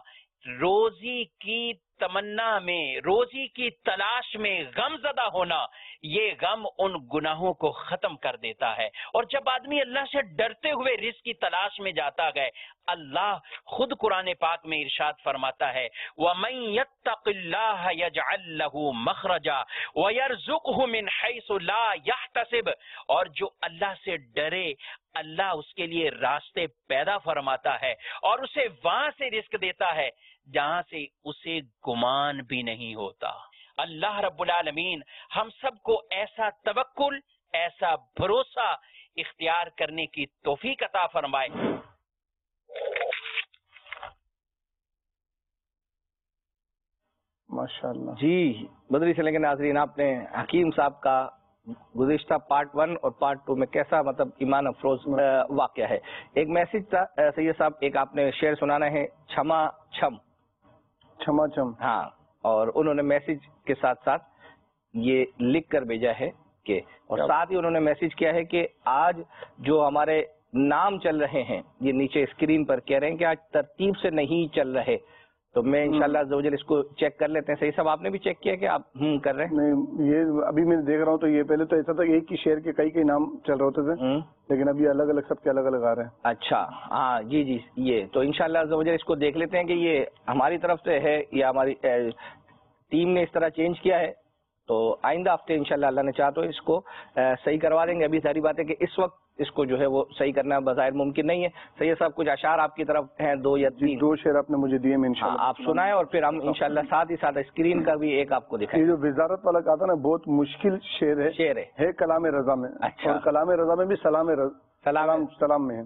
रोजी की तमन्ना में, रोजी की तलाश में गमजदा होना, ये गम उन गुनाहों को खत्म कर देता है। और जब आदमी अल्लाह से डरते हुए रिज़्क़ की तलाश में जाता है, अल्लाह खुद कुरान पाक में इरशाद फरमाता है, वमन यत्तक़िल्लाह यजअल लहू मखरजा वयरज़ुक़हु मिन हैसु ला यहतसिब, और जो अल्लाह से डरे अल्लाह उसके लिए रास्ते पैदा फरमाता है और उसे वहां से रिस्क देता है जहां से उसे गुमान भी नहीं होता। अल्लाह रब्बुल आलमीन हम सबको ऐसा तवक्कुल, ऐसा भरोसा इख्तियार करने की तौफीक अता फरमाए। माशाअल्लाह जी। बदरी से लेकर नाजरीन, आपने हकीम साहब का गुज़िश्ता पार्ट वन और पार्ट टू में कैसा मतलब ईमान अफरोज वाक़या है। एक मैसेज था सैयद साहब, एक आपने शेर सुनाना है, क्षमा छम क्षमा छम। हाँ, और उन्होंने मैसेज के साथ साथ ये लिख कर भेजा है कि, और साथ ही उन्होंने मैसेज किया है कि आज जो हमारे नाम चल रहे हैं ये नीचे स्क्रीन पर कह रहे हैं कि आज तरतीब से नहीं चल रहे, तो मैं इंशाल्लाह अज़्ज़वजल इसको चेक कर लेते हैं। सही साहब आपने भी चेक किया कि आप हम्म कर रहे हैं? नहीं, ये अभी मैं देख रहा हूँ तो ये पहले तो ऐसा था कि एक ही शेर के कई कई नाम चल रहे होते थे, लेकिन अभी अलग अलग सबके अलग अलग आ रहे हैं। अच्छा, हाँ जी जी, ये तो इंशाल्लाह अज़्ज़वजल इसको देख लेते हैं कि ये हमारी तरफ से है या हमारी टीम ने इस तरह चेंज किया है, तो आइंदा हफ्ते इंशाल्लाह अल्लाह ने चाहा तो इसको आ, सही करवा देंगे। अभी सारी बात है कि इस वक्त इसको जो है वो सही करना बज़ाहिर मुमकिन नहीं है। सैयद साहब कुछ अशार आपकी तरफ हैं, दो या तीन? दो शेर आपने मुझे दिए, मैं इंशाल्लाह आप सुनाएं और फिर हम इंशाल्लाह साथ ही साथ स्क्रीन का भी एक आपको दिखाएं। ये जो विजारत वाला कहा था ना, बहुत मुश्किल शेर है, शेर है, है कलाम रजा में। अच्छा। और कलाम रजा में भी सलाम रज, सलाम सलाम में है।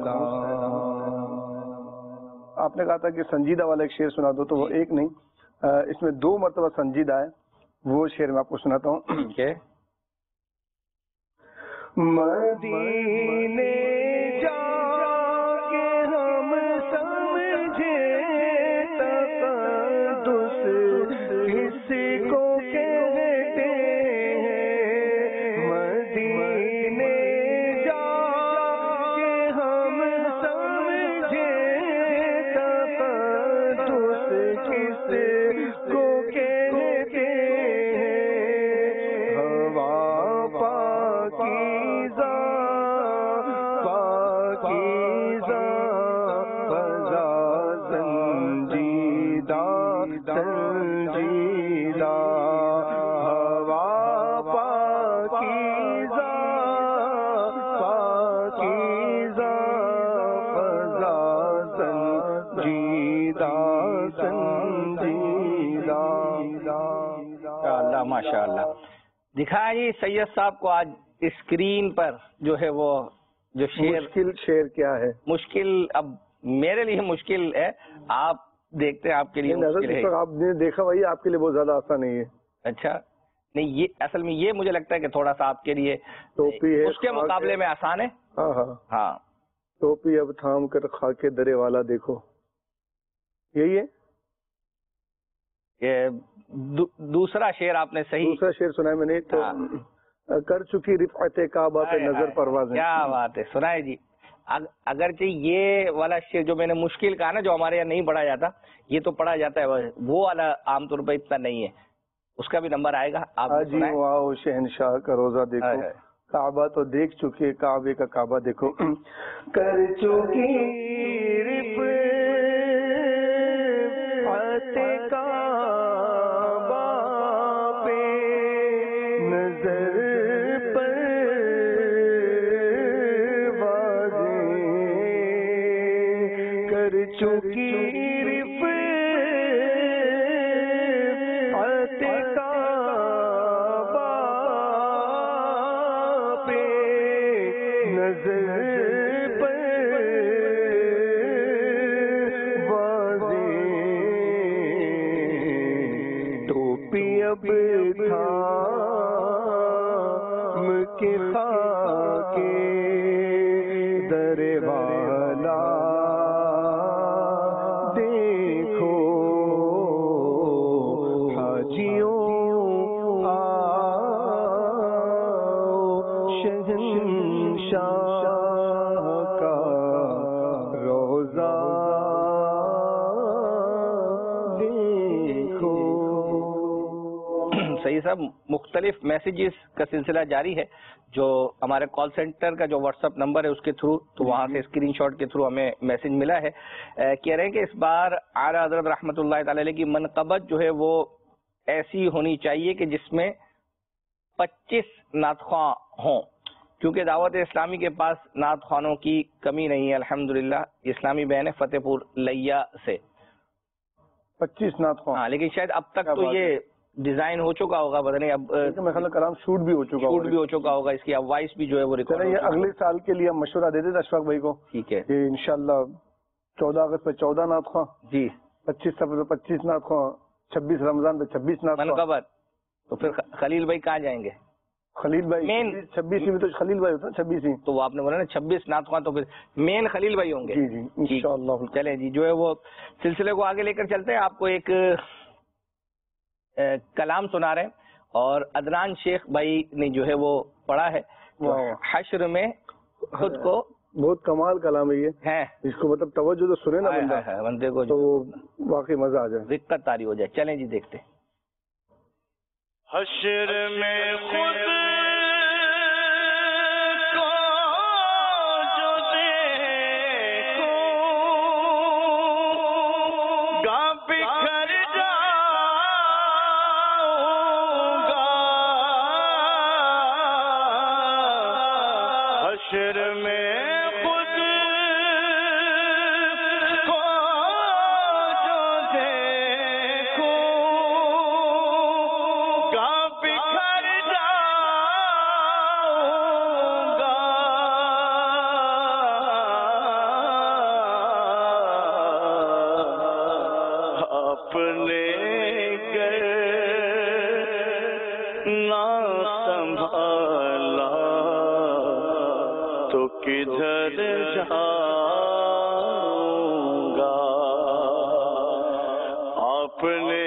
آپ نے کہا تھا کہ سنجیدہ والا ایک شعر سنا دو، تو وہ ایک نہیں، اس میں دو مرتبہ سنجیدہ ہے، وہ شعر میں آپ کو سناتا ہوں. مدینے جا کے ہم سمجھے تقدس کس کو کہتے ہیں، مدینے جا کے ہم سمجھے تقدس کس کو کہتے ہیں، ہوا پاکیزہ پاکیزہ فضا سنجیدہ سنجیدہ، ہوا پاکیزہ پاکیزہ فضا سنجیدہ سنجیدہ. اللہ ماشاء اللہ. دکھائیں جی سید صاحب کو آج اسکرین پر جو ہے وہ جو شعر. مشکل شعر کیا ہے؟ مشکل اب میرے لیے مشکل ہے، آپ دیکھتے ہیں آپ کے لیے مشکل ہے. آپ نے دیکھا بھائی آپ کے لیے بہت زیادہ آسان نہیں ہے. اچھا نہیں، یہ اصل میں یہ مجھے لگتا ہے کہ تھوڑا سا آپ کے لیے ٹوپی ہے اس کے مقابلے میں آسان ہے. ہاں ہاں ہاں. ٹوپی اب تھام کر خاکے درے والا دیکھو، یہی ہے. یہ دوسرا شعر آپ نے صحیح دوسرا شعر سنا ہے میں نے تو کر چکی رفعت کعبہ پہ نظر پروازیں. کیا بات ہے، سنائے جی. اگرچہ یہ والا شعر جو میں نے مشکل کہا نا، جو ہمارے یہاں نہیں پڑھا جاتا، یہ تو پڑھا جاتا ہے، وہ والا عام طور پہ اتنا نہیں ہے، اس کا بھی نمبر آئے گا. آپ جی واؤ شہنشاہ کا روزہ دیکھو، کعبہ تو دیکھ چکے، کعبے کا کعبہ دیکھو. کر چکی رفعت کعبہ پہ نظر پروازیں، کر چکی رفعت کعبہ پہ نظر اب تھام کے خاکے درے والا دیکھو، حاجیوں آؤ شہنشاہ کا روزہ دیکھو. صحیح صاحب، مختلف میسیجز کا سلسلہ جاری ہے، جو ہمارے کال سینٹر کا جو واٹس ایپ نمبر ہے اس کے تھرو، تو وہاں سے اسکرین شاٹ کے تھرو ہمیں میسج ملا ہے. کہہ رہے ہیں کہ اس بار اعلیٰ حضرت رحمۃ اللہ تعالی علیہ کی منقبت جو ہے وہ ایسی ہونی چاہیے کہ جس میں پچیس نعت خواں ہوں، کیونکہ دعوت اسلامی کے پاس نعت خوانوں کی کمی نہیں ہے الحمدللہ. اسلامی بہن ہے فتح پور لیا سے پچیس نعت خواں. ہاں، لیکن شاید اب تک تو یہ ڈیزائن ہو چکا ہوگا، پتہ نہیں اب میرے خیال کلام شوٹ بھی ہو چکا شوٹ بھی ہو چکا ہوگا، اس کی اب وائس بھی جو ہے وہ ریکارڈ. یہ اگلے سال کے لیے ہم مشورہ دے دیتے اشفاق بھائی کو. ٹھیک ہے، یہ انشاءاللہ چودہ اگست پہ چودہ نعت خواں جی، پچیس سفر پہ پچیس نعت خواں، چھبیس رمضان پہ چھبیس نعت خواں. منقبت تو پھر خلیل بھائی کہاں جائیں گے؟ خلیل بھائی مین چھبیس میں تو خلیل بھائی ہوتا ہے، چھبیس ہی تو وہ آپ نے بولا نا چھبیس نعت خواں، تو پھر مین خلیل بھائی ہوں گے. جی جی انشاءاللہ. چلیں جی، جو ہے وہ سلسلے کو آگے لے کر چلتے ہیں. آپ کو ایک کلام سنا رہے ہیں، اور عدنان شیخ بھائی نے جو ہے وہ پڑھا ہے، حشر میں خود کو. بہت کمال کلام ہے یہ، اس کو مطلب توجہ تو سنے نا بندہ بندے کو تو واقعی مزہ آ جائے، دقت طاری ہو جائے. چلیں جی دیکھتے ہیں. حشر میں خود کو جو دیکھو گا بکھر جاؤں گا، حشر میں خود کو جو دیکھو گا بکھر جاؤں گا، संभाला तो किधर जाऊंगा। आपने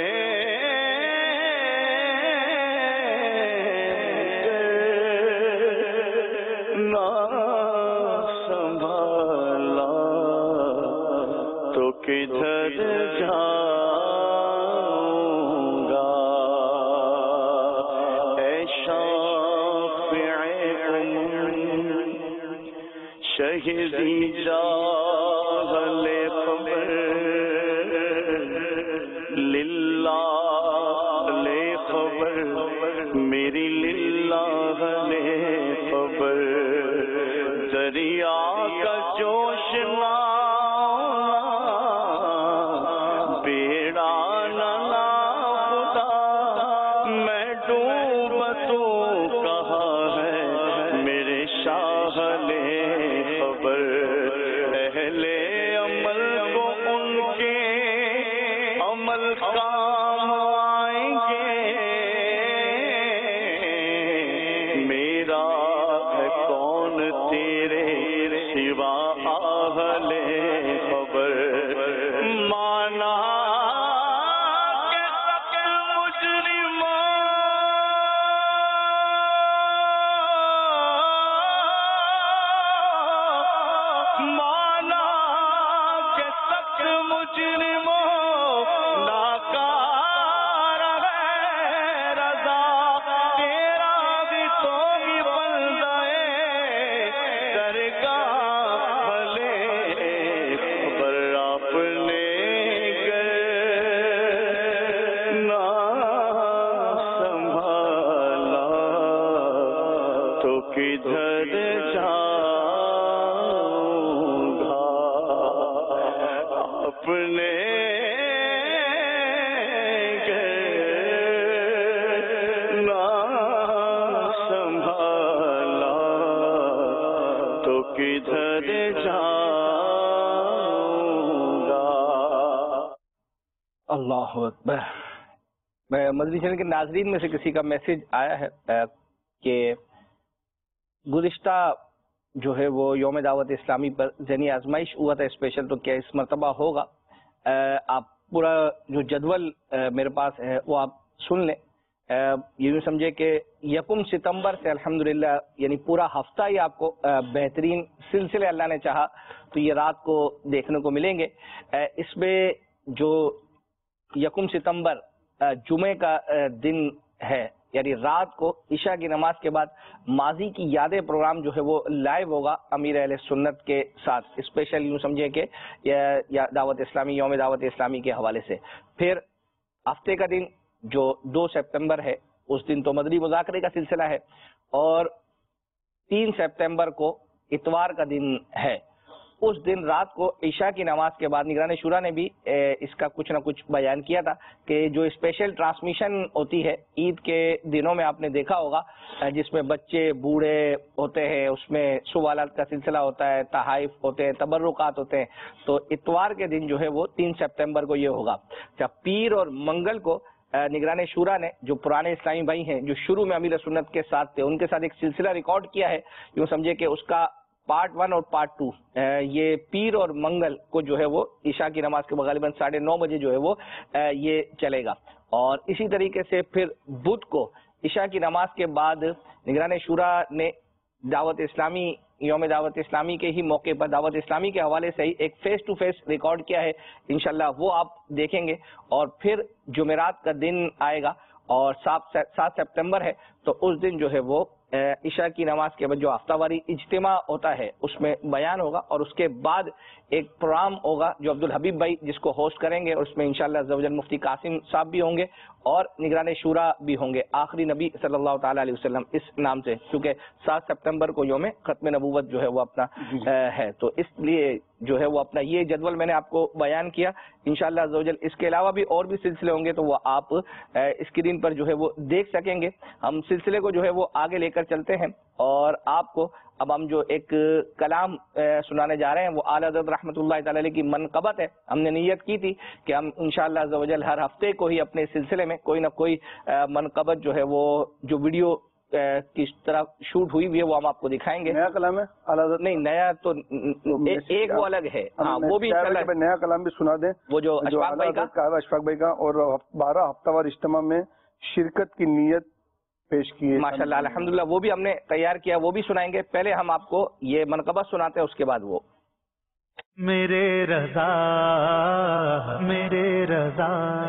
ना संभाला तो किधर जाऊंगा। ऐ शाफ़िए उम्र शहीदी जागले खबर लिल्लाह ले खबर मेरी लिल्लाह ले खबर। दरिया का जोश ना बेड़ा ना खुदा मैं डूब तो कहा है मेरे शाह ले खबर। अहले अमल को उनके अमल काम आएंगे। मेरा है कौन तेरे सिवा आहले खबर। माना के सब मुजरिमों माना के सब मुजरिमों नाकार है रज़ा तेरा भी तो भी बंदा है दरगाह भले खबर। आपने गर ना संभाला तो किधर जाऊंगा। अपने ना संभाला तो किधर जाऊंगा। अल्लाह अकबर। मैं मदनी चैनल के नाजरीन में से किसी का मैसेज आया है अ, कि गुज़िश्ता जो है वो यौम दावत इस्लामी पर जनी आजमाइश हुआ था स्पेशल, तो क्या इस मरतबा होगा? अ, आप पूरा जो जदवल अ, मेरे पास है वो आप सुन लें। अ, यूँ समझे कि यकुम सितंबर से अल्हम्दुलिल्लाह यानी पूरा हफ्ता ही आपको अ, बेहतरीन सिलसिले अल्लाह ने चाहा तो ये रात को देखने को मिलेंगे। अ, इसमें जो यकुम सितंबर अ, जुमे का अ, दिन है यानी रात को ईशा की नमाज के बाद माजी की यादें प्रोग्राम जो है वो लाइव होगा अमीर अहले सुन्नत के साथ। स्पेशल यूँ समझिए कि या, या दावत इस्लामी यौम दावत इस्लामी के हवाले से। फिर हफ्ते का दिन जो दो सितंबर है उस दिन तो मदनी मुज़ाकरे का सिलसिला है, और तीन सितंबर को इतवार का दिन है। उस दिन रात को ईशा की नमाज के बाद निगरान शुरा ने भी ए, इसका कुछ ना कुछ बयान किया था कि जो स्पेशल ट्रांसमिशन होती है ईद के दिनों में आपने देखा होगा जिसमें बच्चे बूढ़े होते हैं, उसमें सुवालात का सिलसिला होता है, तहाइफ होते हैं, तबर्रुकात होते हैं। तो इतवार के दिन जो है वो तीन सितंबर को ये होगा। जब पीर और मंगल को निगरान शूरा ने जो पुराने इस्लामी भाई हैं जो शुरू में अमीर सुन्नत के साथ थे उनके साथ एक सिलसिला रिकॉर्ड किया है। यूँ समझे कि उसका पार्ट वन और पार्ट टू ये पीर और मंगल को जो है वो ईशा की नमाज के गालिबन साढ़े नौ बजे जो है वो ये चलेगा। और इसी तरीके से फिर बुध को ईशा की नमाज के बाद निगरान शूरा ने दावत इस्लामी यौम दावत इस्लामी के ही मौके पर दावत इस्लामी के हवाले से ही एक फेस टू फेस रिकॉर्ड किया है। इंशाल्लाह वो आप देखेंगे। और फिर जुमेरात का दिन आएगा और सात सात सितंबर है तो उस दिन जो है वो ईशा की नमाज के बाद जो हफ्तावारी इज्तिमा होता है उसमें बयान होगा, और उसके बाद एक प्रोग्राम होगा जो अब्दुल हबीब भाई जिसको होस्ट करेंगे, और उसमें इंशाअल्लाह ज़वजल मुफ्ती कासिम साहब भी होंगे और निगरान शूरा भी होंगे, आखिरी नबी सल्लल्लाहु ताला अलैहि वसल्लम इस नाम से, क्योंकि सात सितंबर को यौम खत्म नबूवत जो है वो अपना है। तो इसलिए जो है वो अपना ये जदवल मैंने आपको बयान किया। इंशाअल्लाह ज़वजल इसके अलावा भी और भी सिलसिले होंगे तो वो आप स्क्रीन पर जो है वो देख सकेंगे। हम सिलसिले को जो है वो आगे लेकर चलते हैं और आपको اب ہم جو ایک کلام سنانے جا رہے ہیں وہ اعلیٰ حضرت رحمۃ اللہ تعالی علیہ کی منقبت ہے. ہم نے نیت کی تھی کہ ہم انشاءاللہ عز و جل ہر ہفتے کو ہی اپنے سلسلے میں کوئی نہ کوئی منقبت جو ہے وہ جو ویڈیو کس طرح شوٹ ہوئی ہوئی ہے وہ ہم آپ کو دکھائیں گے. نیا کلام ہے نہیں نیا تو ایک وہ الگ ہے, ہاں وہ بھی نیا کلام بھی سنا دیں وہ جو اشفاق بھائی کا اشفاق بھائی کا اور بارہ ہفتہ وار اجتماع میں شرکت کی نیت پیش کی ہے ماشاء اللہ الحمدللہ, وہ بھی ہم نے تیار کیا, وہ بھی سنائیں گے. پہلے ہم آپ کو یہ منقبت سناتے ہیں, اس کے بعد وہ میرے رضا میرے رضا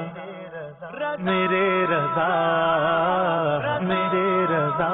میرے رضا میرے رضا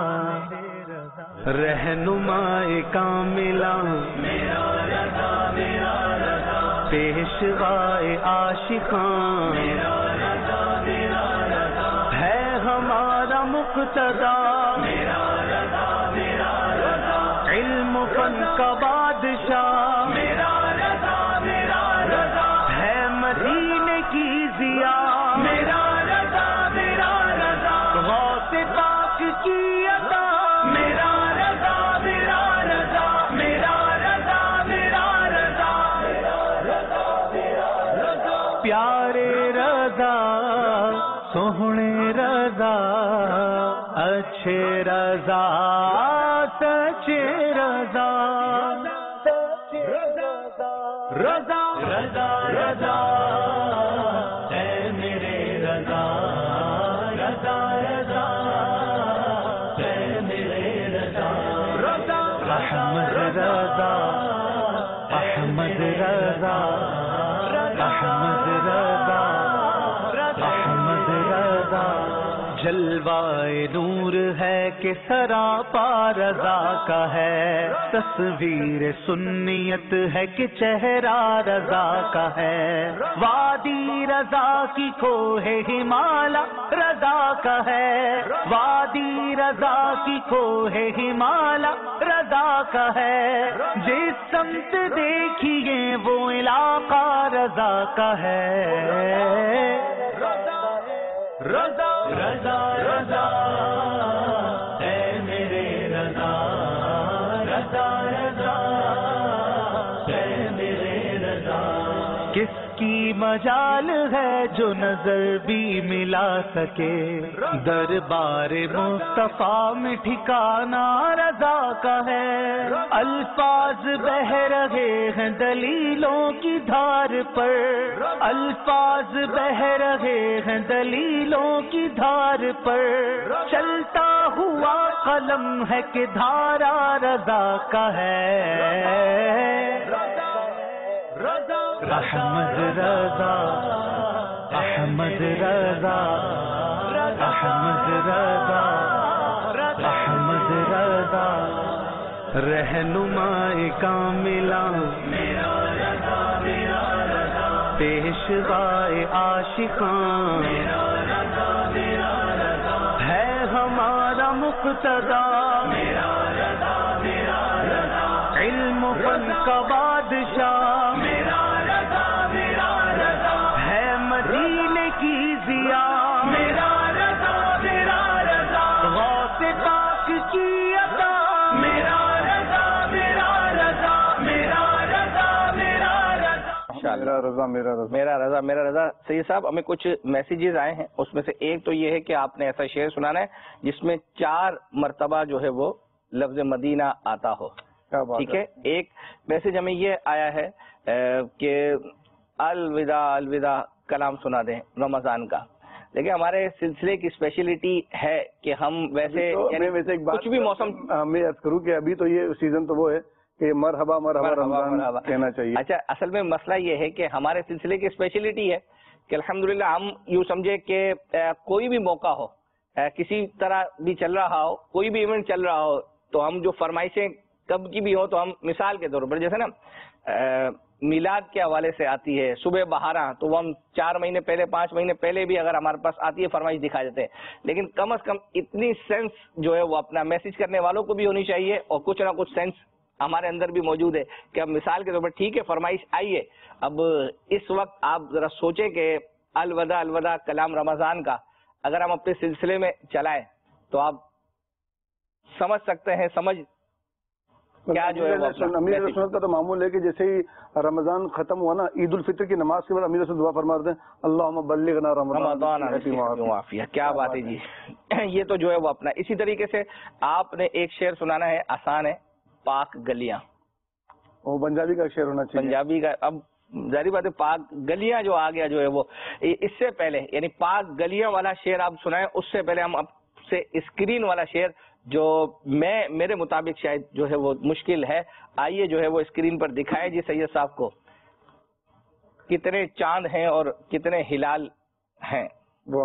رہنمائے کاملہ میرا رضا میرا رضا پیشوائے عاشقاں میرا رضا میرا رضا ہے ہمارا مقتدا میرا رضا میرا رضا علم فن کا بادشاہ میرا رضا میرا رضا ہے مدینے کی ضیا میرا رضا میرا رضا غوث پاک کی عطا میرا رضا میرا رضا میرا رضا میرا رضا میرا رضا پیارے رضا سوہنے رضا اچھے رضا سچے رضا رضا رضا رضا اے میرے رضا رضا رضا اے میرے رضا رضا احمد رضا احمد رضا احمد رضا احمد رضا جلوائے نور ہے کہ سراپا رضا کا ہے, تصویر سنیت ہے کہ چہرہ رضا کا ہے, وادی رضا کی کوہ ہمالا رضا کا ہے, وادی رضا کی کوہ ہمالا رضا کا ہے, جس سمت دیکھیے وہ علاقہ رضا کا ہے. رضا رضا رضا اے میرے رضا رضا رضا اے میرے رضا کس کی مجال ہے جو نظر بھی ملا سکے, دربار مصطفیٰ میں ٹھکانا رضا کا ہے, الفاظ بہ رہے ہیں دلیلوں کی دھار پر, الفاظ بہ رہے ہیں دلیلوں کی دھار پر, چلتا ہوا قلم ہے کہ دھارا رضا کا ہے. احمد رضا احمد رضا احمد رضا احمد رضا رہنمائے کاملہ میرا رضا میرا رضا پیشوائے عاشقاں میرا رضا میرا رضا ہے ہمارا مقتدا میرا رضا میرا رضا علم فن کا بادشاہ میرا رضا میرا رضا ہے مدینے کی ضیا میرا رضا میرا رضا غوث پاک کی عطا میرا رضا میرا رضا میرا رضا میرا رضا میرا رضا میرا رضا میرا رضا میرا رضا. سید صاحب ہمیں کچھ میسیجز آئے ہیں, اس میں سے ایک تو یہ ہے کہ آپ نے ایسا شعر سنانا ہے جس میں چار مرتبہ جو ہے وہ لفظ مدینہ آتا ہو, ٹھیک ہے. ایک میسج ہمیں یہ آیا ہے کہ الوداع الوداع کلام سنا دیں رمضان کا, لیکن ہمارے سلسلے کی اسپیشلٹی ہے کہ ہم ویسے ویسے کچھ بھی موسم میں عرض کروں کہ ابھی تو یہ سیزن تو وہ ہے کہ مرحبا مرحبا رمضان کہنا چاہیے. اچھا, اصل میں مسئلہ یہ ہے کہ ہمارے سلسلے کی اسپیشلٹی ہے کہ الحمدللہ ہم یوں سمجھے کہ کوئی بھی موقع ہو, کسی طرح بھی چل رہا ہو, کوئی بھی ایونٹ چل رہا ہو, تو ہم جو فرمائشیں کب کی بھی ہو تو ہم مثال کے طور پر جیسے نا میلاد کے حوالے سے آتی ہے صبح بہاراں, تو وہ ہم چار مہینے پہلے پانچ مہینے پہلے بھی اگر ہمارے پاس آتی ہے فرمائش دکھا دیتے ہیں, لیکن کم از کم اتنی سینس جو ہے وہ اپنا میسج کرنے والوں کو بھی ہونی چاہیے اور کچھ نہ کچھ سینس ہمارے اندر بھی موجود ہے کہ اب مثال کے طور پر ٹھیک ہے فرمائش آئی ہے, اب اس وقت آپ ذرا سوچیں کہ الوداع الوداع کلام رمضان کا اگر ہم اپنے سلسلے میں چلائیں تو آپ سمجھ سکتے ہیں, سمجھ کیا جو ہے وہ اپنا امیر message- سنت کا تو معمول ہے کہ جیسے ہی رمضان ختم ہوا نا، عید الفطر کی نماز کے بعد امیر سنت دعا فرماتے ہیں اللہم بلغنا رمضان رمضان معافیہ. کیا بات ہے جی. یہ تو جو ہے وہ اپنا. اسی طریقے سے آپ نے ایک شعر سنانا ہے، آسان ہے، پاک گلیاں. وہ پنجابی کا شعر ہونا چاہیے. پنجابی کا. اب ظاہری بات ہے پاک گلیاں جو آ گیا جو ہے وہ اس سے پہلے یعنی پاک گلیاں والا شعر آپ سنائیں، اس سے پہلے ہم آپ سے اسکرین والا شعر جو میں میرے مطابق شاید جو ہے وہ مشکل ہے، آئیے جو ہے وہ اسکرین پر دکھائے جی سید صاحب کو کتنے چاند ہیں اور کتنے ہلال ہیں. واہ،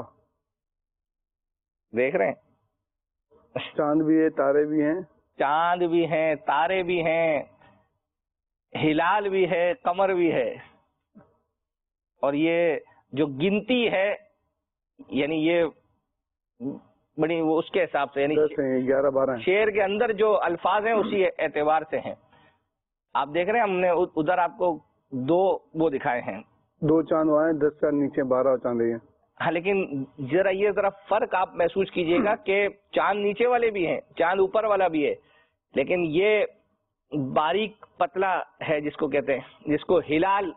دیکھ رہے ہیں؟ چاند بھی ہے، تارے بھی ہیں. چاند بھی ہیں، تارے بھی ہیں، ہلال بھی ہے، قمر بھی ہے. اور یہ جو گنتی ہے یعنی یہ بڑی وہ اس کے حساب سے یعنی گیارہ بارہ شعر کے اندر جو الفاظ ہیں اسی اعتبار سے ہیں. آپ دیکھ رہے ہیں ہم نے ادھر آپ کو دو وہ دکھائے ہیں، دو چاند وہاں ہیں، دس چاند نیچے، بارہ چاند ہیں. ہاں لیکن ذرا یہ ذرا فرق آپ محسوس کیجئے گا کہ چاند نیچے والے بھی ہیں، چاند اوپر والا بھی ہے، لیکن یہ باریک پتلا ہے جس کو کہتے ہیں، جس کو ہلال.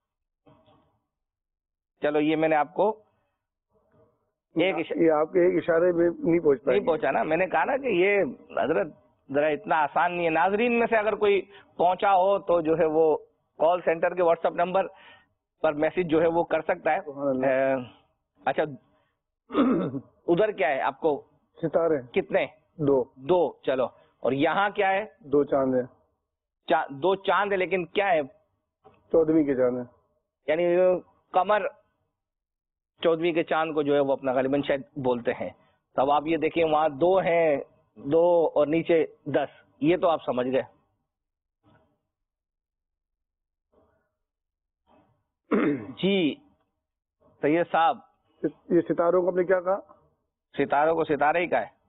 چلو یہ میں نے آپ کو ایک یہ آپ کے ایک اشارے میں نہیں پہنچ پائے نہیں پہنچا نا. میں نے کہا نا کہ یہ حضرت ذرا اتنا آسان نہیں ہے. ناظرین میں سے اگر کوئی پہنچا ہو تو جو ہے وہ کال سینٹر کے واٹس ایپ نمبر پر میسج جو ہے وہ کر سکتا ہے. اچھا ادھر کیا ہے آپ کو ستارے کتنے؟ دو. دو. چلو اور یہاں کیا ہے؟ دو چاند ہیں. دو چاند ہے لیکن کیا ہے؟ چودھویں کے چاند ہیں. یعنی قمر چودھویں کے چاند کو جو ہے وہ اپنا غالباً شاید بولتے ہیں. تب آپ یہ دیکھیں وہاں دو ہیں، دو اور نیچے دس، یہ تو آپ سمجھ گئے. جی سید صاحب یہ ستاروں کو آپ نے کیا کہا؟ ستاروں کو ستارے ہی کا ہے.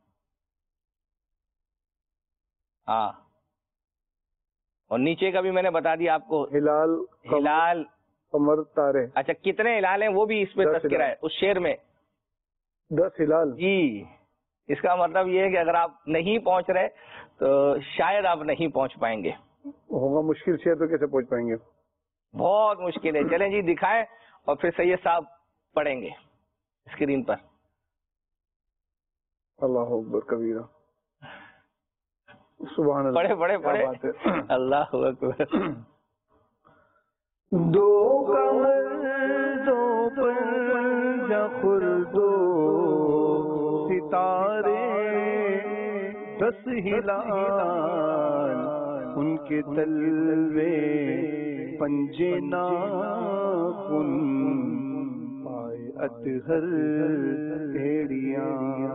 ہاں اور نیچے کا بھی میں نے بتا دیا آپ کو، ہلال ہلال قمر تارے. اچھا کتنے ہلال ہیں وہ بھی اس پہ تذکرہ ہے اس شعر میں. دس ہلال. جی اس کا مطلب یہ ہے کہ اگر آپ نہیں پہنچ رہے تو شاید آپ نہیں پہنچ پائیں گے. ہوگا مشکل شعر تو کیسے پہنچ پائیں گے؟ بہت مشکل ہے. چلیں جی دکھائیں اور پھر سید صاحب پڑھیں گے اسکرین پر. اللہ اکبر کبیرہ. سبحان اللہ. پڑھے پڑھے پڑھے. اللہ اکبر. دو کمر دو پنجہ خردو ستارے دس ہلال ان کے تلوے پنجے ناخن پائے اطہر ایڑیاں.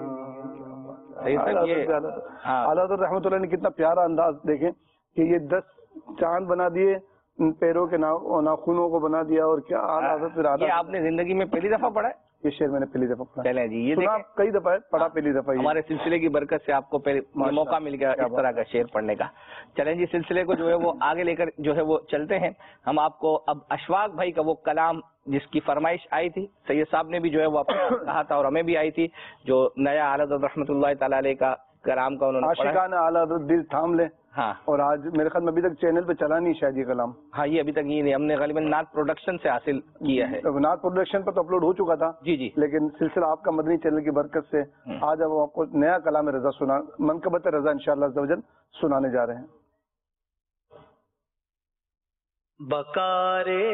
اعلیٰ رحمۃ اللہ نے کتنا پیارا انداز دیکھیں کہ یہ دس چاند بنا دیے، پیروں کے ناخنوں کو بنا دیا. اور کیا یہ آپ نے زندگی میں پہلی دفعہ پڑھا ہے؟ یہ شعر میں نے پہلی دفعہ پڑھا. چلیں جی یہ سنا کئی دفعہ ہے، پڑھا پہلی دفعہ. ہمارے سلسلے کی برکت سے آپ کو پہلے موقع مل گیا اس طرح کا شعر پڑھنے کا. چلیں جی سلسلے کو جو ہے وہ آگے لے کر جو ہے وہ چلتے ہیں. ہم آپ کو اب اشفاق بھائی کا وہ کلام جس کی فرمائش آئی تھی، سید صاحب نے بھی جو ہے وہ کہا تھا اور ہمیں بھی آئی تھی، جو نیا اعلیٰ حضرت رحمۃ اللہ تعالی علیہ کا کلام کا انہوں نے عاشقانہ اعلیٰ حضرت دل تھام لے. ہاں اور آج میرے خیال میں ابھی تک چینل پہ چلا نہیں شاید یہ کلام. ہاں یہ ابھی تک یہ نہیں، ہم نے غالباً نعت پروڈکشن سے حاصل کیا ہے. نعت پروڈکشن پر تو اپلوڈ ہو چکا تھا جی جی، لیکن سلسلہ آپ کا مدنی چینل کی برکت سے آج اب آپ کو نیا کلام رضا سنا منقبت رضا انشاءاللہ عز و جل سنانے جا رہے ہیں. بکارے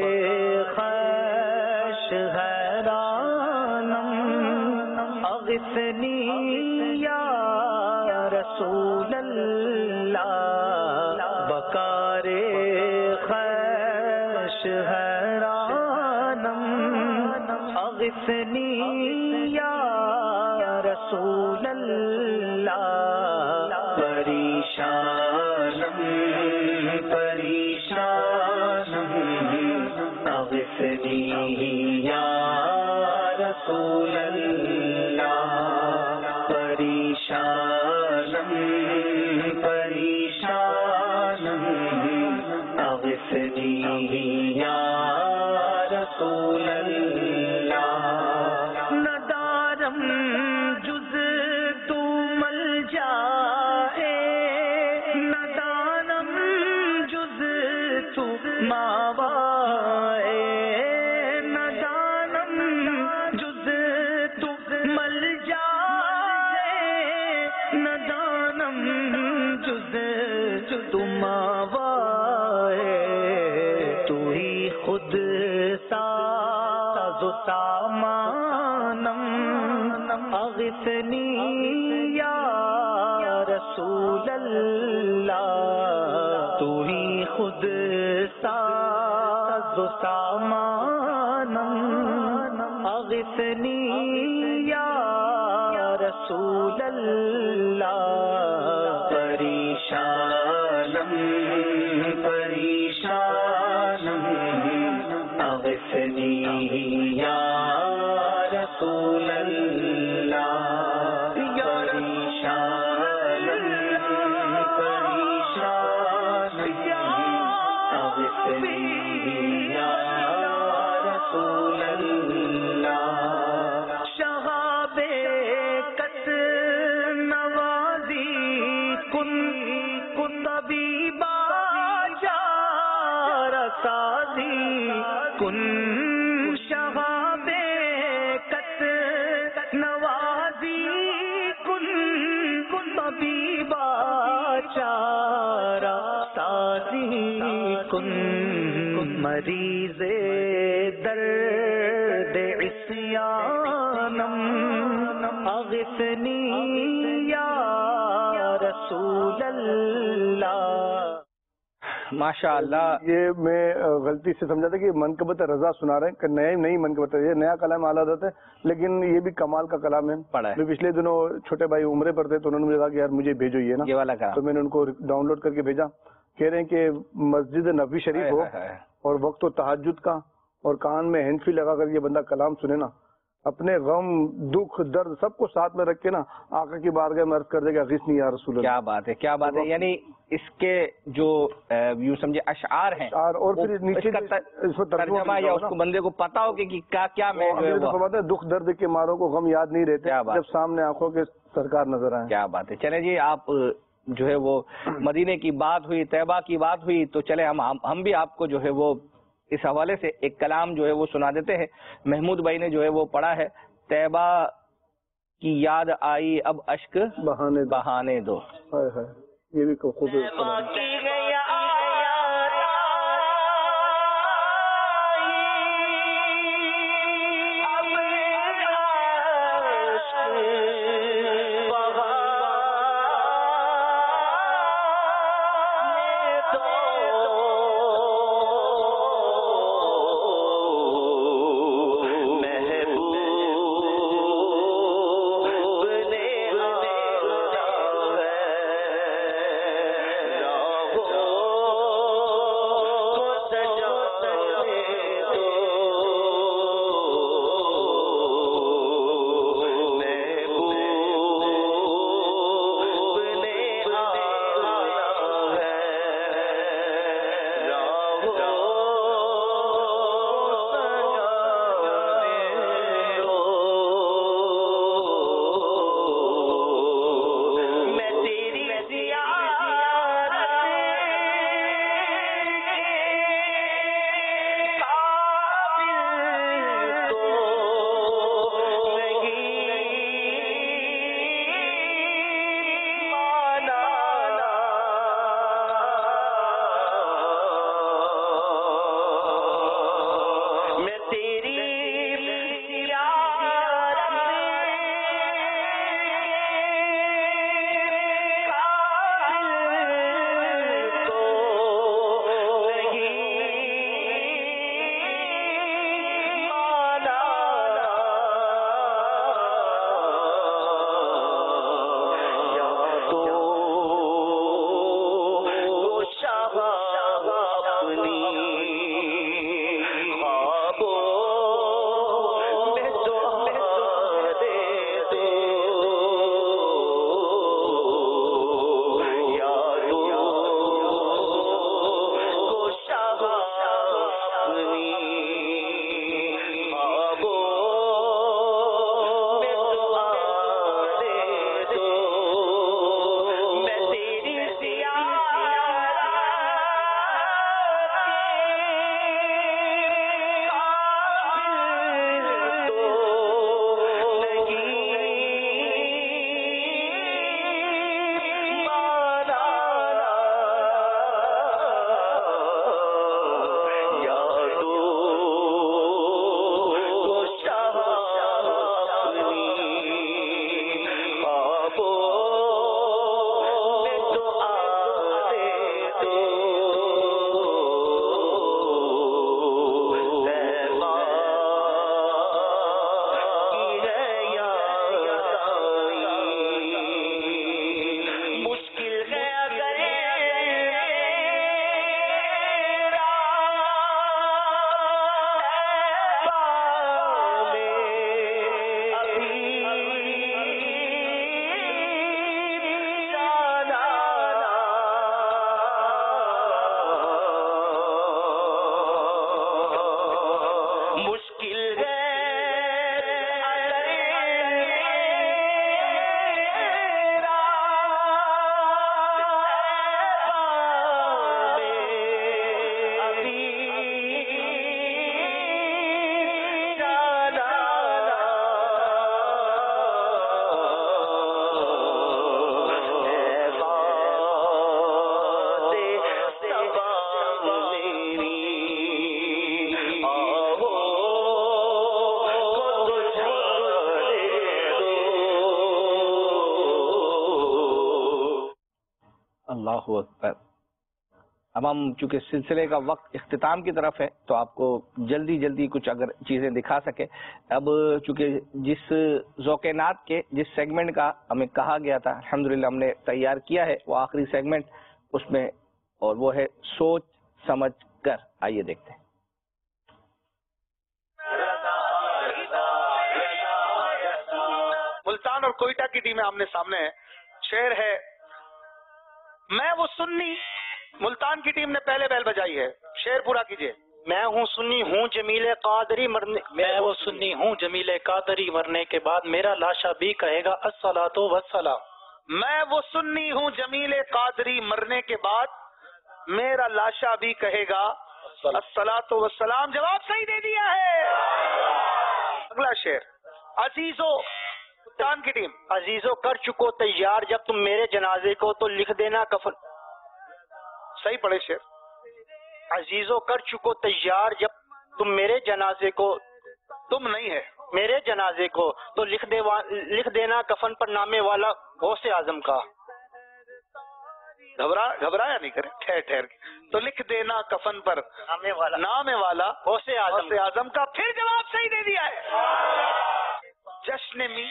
خش حیرانم اغثنی یا رسول اللہ. بکارے خش حیرانم اغثنی یا رسول اللہ. پریشانم پریشانم اغثنی یا رسول اللہ. پریشانم پریشانم اغثنی یا رسول اللہ. ندارم جز تو مل جائے ندانا جز تم آوائے تو ہی خود ساز و سامانم اغثنی یا رسول اللہ تو ہی خود ساز و سامانم اغثنی یا رسول اللہ پریشانم پریشانم اغثنی یا رسول اللہ پریشانم پریشانم اغثنی یا رسول اللہ شہاب کت نوازی کن کن طبیبا جار سازی کن شہاب کت نوازی کن کن طبیبا چارا سازی کن مریض درد عصیانم اغثنی یا رسول اللہ. ماشاء اللہ. یہ میں غلطی سے سمجھا تھا کہ منقبت رضا سنا رہے ہیں کہ نئے نئی منقبت یہ نیا کلام اعلیٰ حضرت ہے لیکن یہ بھی کمال کا کلام ہے. پڑھا ہے. میں پچھلے دنوں چھوٹے بھائی عمرے پر تھے تو انہوں نے مجھے کہا کہ یار مجھے بھیجو یہ نا یہ والا کلام تو میں نے ان کو ڈاؤن لوڈ کر کے بھیجا. کہہ رہے ہیں کہ مسجد نبوی شریف ہو اور وقت و تہجد کا اور کان میں ہینڈ فری لگا کر یہ بندہ کلام سنے نا اپنے غم دکھ درد سب کو ساتھ میں رکھ کے نا آقا کی بارگاہ میں عرض کر دے گا غثنی یا رسول اللہ. کیا بات ہے کیا بات ہے. یعنی اس کے جو یوں سمجھے اشعار ہیں اور پھر نیچے ترجمہ یا اس کو بندے کو پتا ہو کہ کیا کیا میں دکھ درد کے ماروں کو غم یاد نہیں رہتے جب سامنے آنکھوں کے سرکار نظر آئے. کیا بات ہے. چلے جی آپ جو ہے وہ مدینے کی بات ہوئی طیبہ کی بات ہوئی تو چلے ہم ہم بھی آپ کو جو ہے وہ اس حوالے سے ایک کلام جو ہے وہ سنا دیتے ہیں. محمود بھائی نے جو ہے وہ پڑھا ہے طیبہ کی یاد آئی اب اشک بہانے بہانے دو. یہ بھی خوب ہو अल्लाहु अकबर। अब हम चूंकि सिलसिले का वक्त इख्तिताम की तरफ है तो आपको जल्दी जल्दी कुछ अगर चीज़ें दिखा सके। अब चूंकि जिस ज़ौक़-ए-नात के जिस सेगमेंट का हमें कहा गया था अल्हम्दुलिल्लाह हमने तैयार किया है वो आखिरी सेगमेंट उसमें, और वो है सोच समझ कर। आइए देखते हैं। मुल्तान और कोयटा की टीमें आमने सामने है। शेर है मैं वो सुन्नी। मुल्तान की टीम ने पहले बैल बजाई है, शेर पूरा कीजिए। मैं हूँ सुन्नी हूँ जमीले कादरी मरने मैं वो सुन्नी हूँ जमीले कादरी मरने के बाद मेरा लाशा भी कहेगा अस्सलातो वस्सलाम। मैं वो सुन्नी हूँ जमीले कादरी मरने के बाद मेरा लाशा भी कहेगा अस्सलातो वस्सलाम। जवाब सही दे दिया है। अगला शेर अजीजो मुल्तान की टीम। अजीजो कर चुको तैयार जब तुम मेरे जनाजे को तो लिख देना कफन। सही पढ़े शेर। अजीजो कर चुको तैयार जब तुम मेरे जनाजे को, तुम नहीं है मेरे जनाजे को तो लिख दे लिख देना कफन पर नामे वाला गौसे आजम का। घबरा घबराया नहीं करे, ठहर ठहर तो लिख देना कफन पर नामे वाला नामे वाला गौसे आजम, गौसे आजम का। फिर जवाब सही दे दिया है। जश्न मी।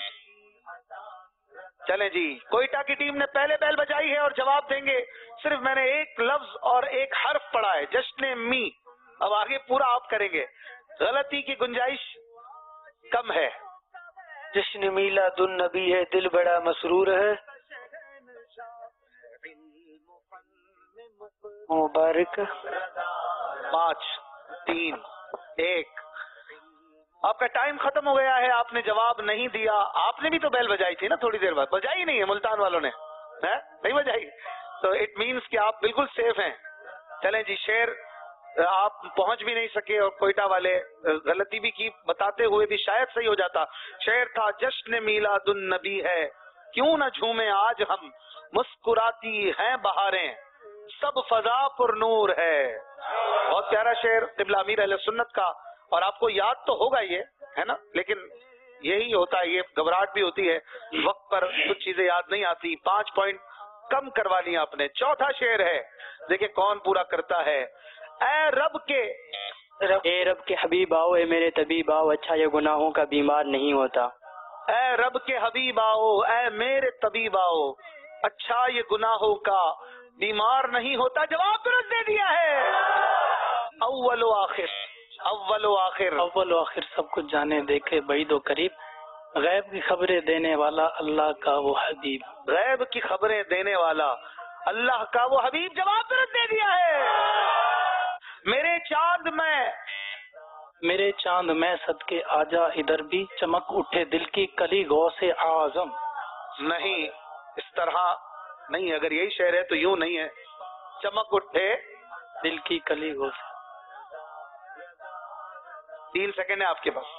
चले जी, कोयटा की टीम ने पहले बैल बजाई है और जवाब देंगे। सिर्फ मैंने एक लफ्ज और एक हर्फ पढ़ा है, जश्न मी। अब आगे पूरा आप करेंगे, गलती की गुंजाइश कम है। जश्न मीलादुन नबी है दिल बड़ा मसरूर है मुबारक। पाँच तीन एक, आपका टाइम खत्म हो गया है। आपने जवाब नहीं दिया। आपने भी तो बैल बजाई थी ना थोड़ी देर बाद, बजाई नहीं है मुल्तान वालों ने, है नहीं बजाई, तो इट मीन्स कि आप बिल्कुल सेफ हैं। चलें जी, शेर आप पहुंच भी नहीं सके और कोयटा वाले गलती भी की, बताते हुए भी शायद सही हो जाता। शेर था जश्न मीलादुन नबी है क्यों न झूमे आज हम, मुस्कुराती हैं बहारें सब फजा पर नूर है। बहुत प्यारा शेर क़िबला अमीर अहले सुन्नत का, और आपको याद तो होगा ये, है ना, लेकिन यही होता है, ये घबराहट भी होती है, वक्त पर कुछ चीजें याद नहीं आती। पांच पॉइंट कम करवा लिया आपने। चौथा शेर है, देखिए कौन पूरा करता है। ऐ रब के रब, ए रब के हबीब आओ, ए मेरे तबीब आओ, अच्छा ये गुनाहों का बीमार नहीं होता। ऐ रब के हबीब आओ, ऐ मेरे तबीब आओ, अच्छा ये गुनाहों का बीमार नहीं होता। जवाब दुरुस्त दे दिया है। अव्वल व आखिर, अव्वल व आखिर, अव्वल व आखिर सब कुछ जाने देखे बईद व करीब, गैब की खबरें देने वाला अल्लाह का वो हबीब। गैब की खबरें देने वाला अल्लाह का वो हबीब। जवाब दुरुस्त दे दिया है। मेरे चांद में, मेरे चांद में सदके आजा इधर भी, चमक उठे दिल की कली गौ से आजम। नहीं, इस तरह नहीं, अगर यही शेर है तो यूं नहीं है। चमक उठे दिल की कली गौ से। तीन सेकंड है आपके पास।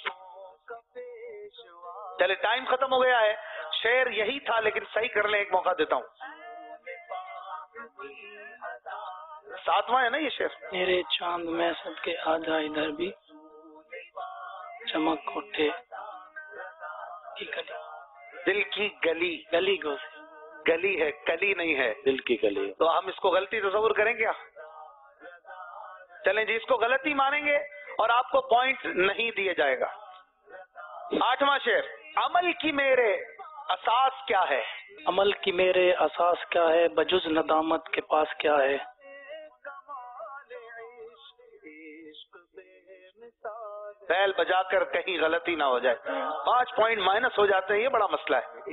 चले, टाइम खत्म हो गया है। शेर यही था लेकिन सही कर ले, एक मौका देता हूँ। सातवां है ना ये शेर। मेरे चांद में सदके आजा इधर भी, चमक उठे की गली, दिल की गली, गली गौ से। गली है, कली नहीं है, दिल की गली। तो हम इसको गलती तस्वुर करेंगे क्या? चलें जी, इसको गलती मानेंगे और आपको पॉइंट नहीं दिया जाएगा। आठवां शेर, अमल की मेरे असास क्या है। अमल की मेरे असास क्या है, बजुज नदामत के पास क्या है। बैल बजाकर कहीं गलती ना हो जाए। पांच पॉइंट माइनस हो जाते हैं, ये बड़ा मसला है।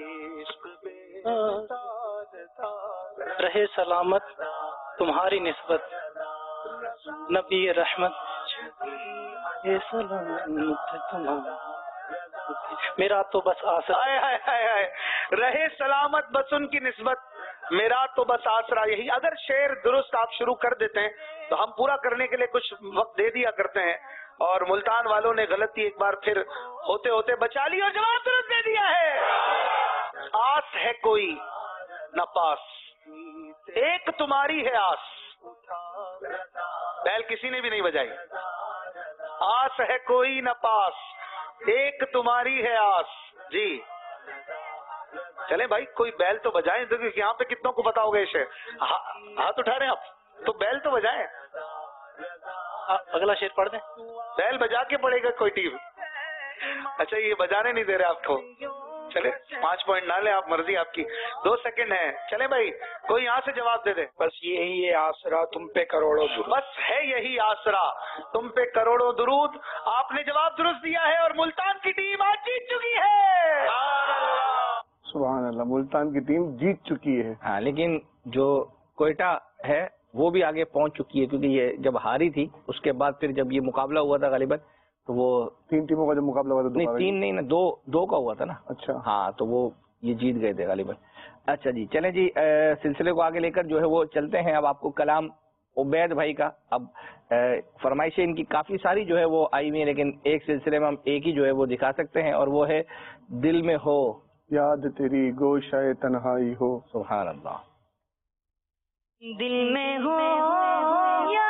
रहे सलामत तुम्हारी निस्बत नबी रहमत, ये सलामत तुम्हारा मेरा तो बस आसरा। हाय हाय हाय हाय, रहे सलामत बस उनकी निस्बत, मेरा तो बस आसरा यही। अगर शेर दुरुस्त आप शुरू कर देते हैं तो हम पूरा करने के लिए कुछ वक्त दे दिया करते हैं, और मुल्तान वालों ने गलती एक बार फिर होते होते बचा ली और जवाब दुरुस्त दे दिया है। आस है कोई न पास, एक तुम्हारी है आस। बैल किसी ने भी नहीं बजाई। आस है कोई न पास, एक तुम्हारी है आस। जी چلیں بھائی کوئی بیل تو بجائیں، دیکھیں یہاں پہ کتنوں کو پتا ہوگا یہ شعر. ہاتھ اٹھا رہے ہیں آپ تو بیل تو بجائیں. اگلا شعر پڑھ دیں. بیل بجا کے پڑے گا کوئی ٹیم. اچھا یہ بجانے نہیں دے رہے آپ کو. چلے پانچ پوائنٹ نہ لیں آپ، مرضی آپ کی. دو سیکنڈ ہیں. چلیں بھائی کوئی یہاں سے جواب دے دے. بس یہی ہے آسرا تم پہ کروڑوں درود. بس ہے یہی آسرا تم پہ کروڑوں درود. آپ نے جواب درست دیا ہے اور ملتان کی ٹیم آج جیت چکی ہے. سبحان اللہ، ملتان کی ٹیم جیت چکی ہے. ہاں لیکن جو کوئٹہ ہے وہ بھی آگے پہنچ چکی ہے، کیونکہ یہ جب ہاری تھی اس کے بعد پھر جب یہ مقابلہ ہوا تھا غالباً تو وہ تین ٹیموں کا جو مقابلہ ہوا تھا. نہیں تین نہیں نا، دو دو کا ہوا تھا نا. اچھا ہاں تو وہ یہ جیت گئے تھے غالباً. اچھا جی چلیں جی سلسلے کو آگے لے کر جو ہے وہ چلتے ہیں. اب آپ کو کلام عبید بھائی کا، اب فرمائشیں ان کی کافی ساری جو ہے وہ آئی ہوئی ہیں، لیکن ایک سلسلے میں ہم ایک ہی جو ہے وہ دکھا سکتے ہیں اور وہ ہے دل میں ہو یاد تیری گوشہ تنہائی ہو. سبحان اللہ. دل میں ہو یا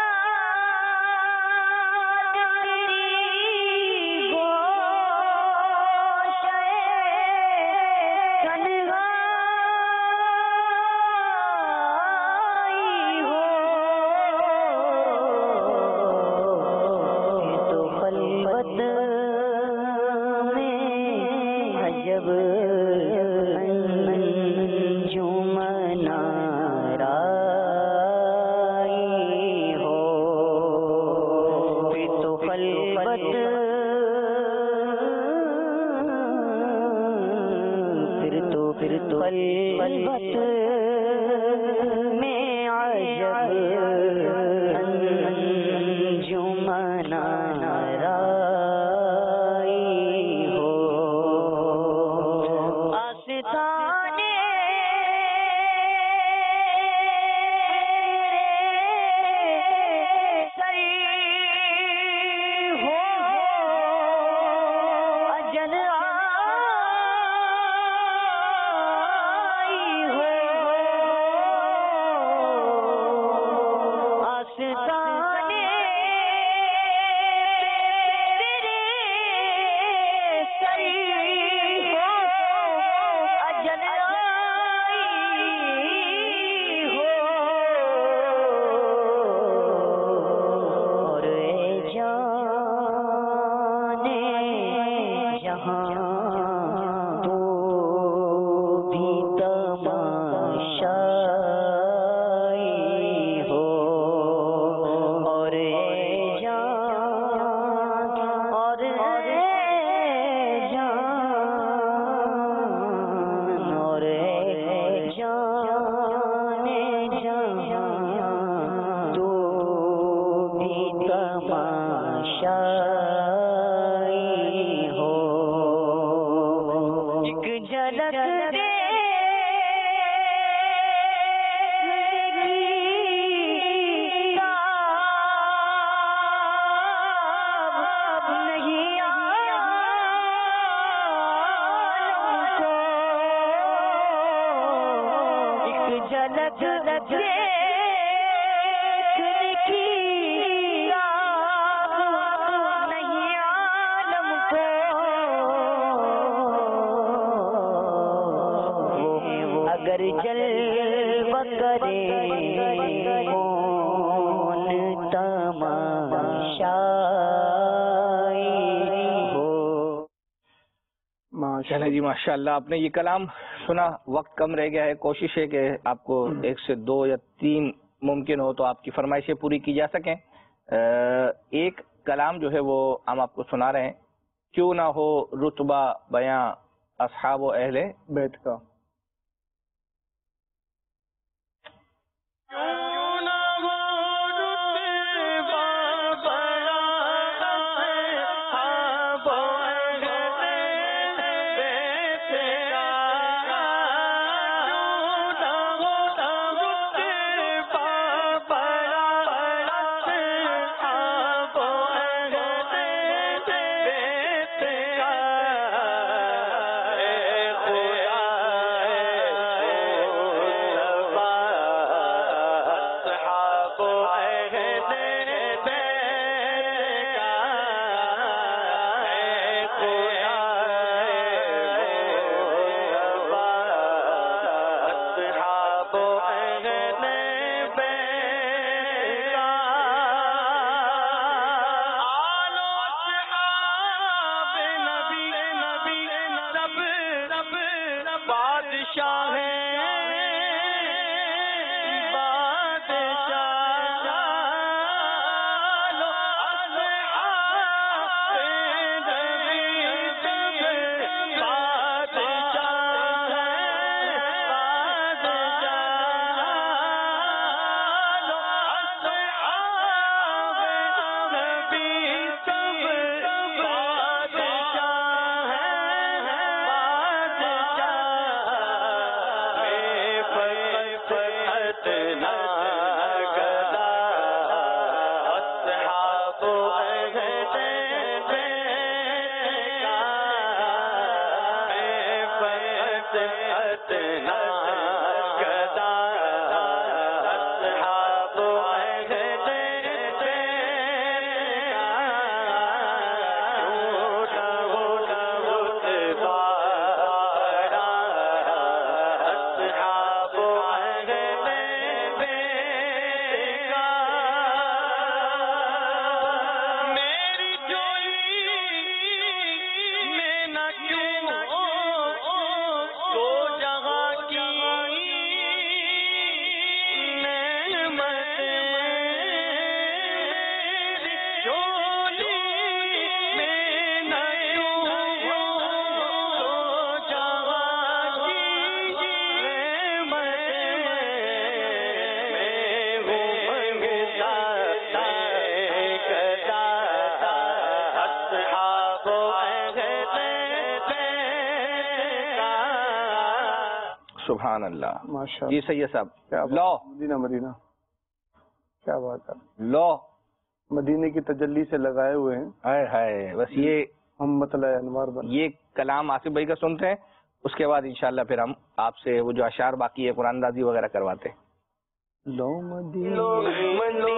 چلے جی ماشاء اللہ. آپ نے یہ کلام سنا، وقت کم رہ گیا ہے، کوشش ہے کہ آپ کو ایک سے دو یا تین ممکن ہو تو آپ کی فرمائشیں پوری کی جا سکیں. ایک کلام جو ہے وہ ہم آپ کو سنا رہے ہیں، کیوں نہ ہو رتبہ بیاں اصحاب و اہل بیت کا. خدا سبحان اللہ. ماشاء جی سید صاحب لو مدینہ مدینہ کیا بات ہے. لو مدینے کی تجلی سے لگائے ہوئے ہیں. ہائے ہائے بس یہ ہم مطلع انوار بن. یہ کلام آصف بھائی کا سنتے ہیں, اس کے بعد انشاءاللہ پھر ہم آپ سے وہ جو اشعار باقی ہے قرآن اندازی وغیرہ کرواتے ہیں. لو مدینے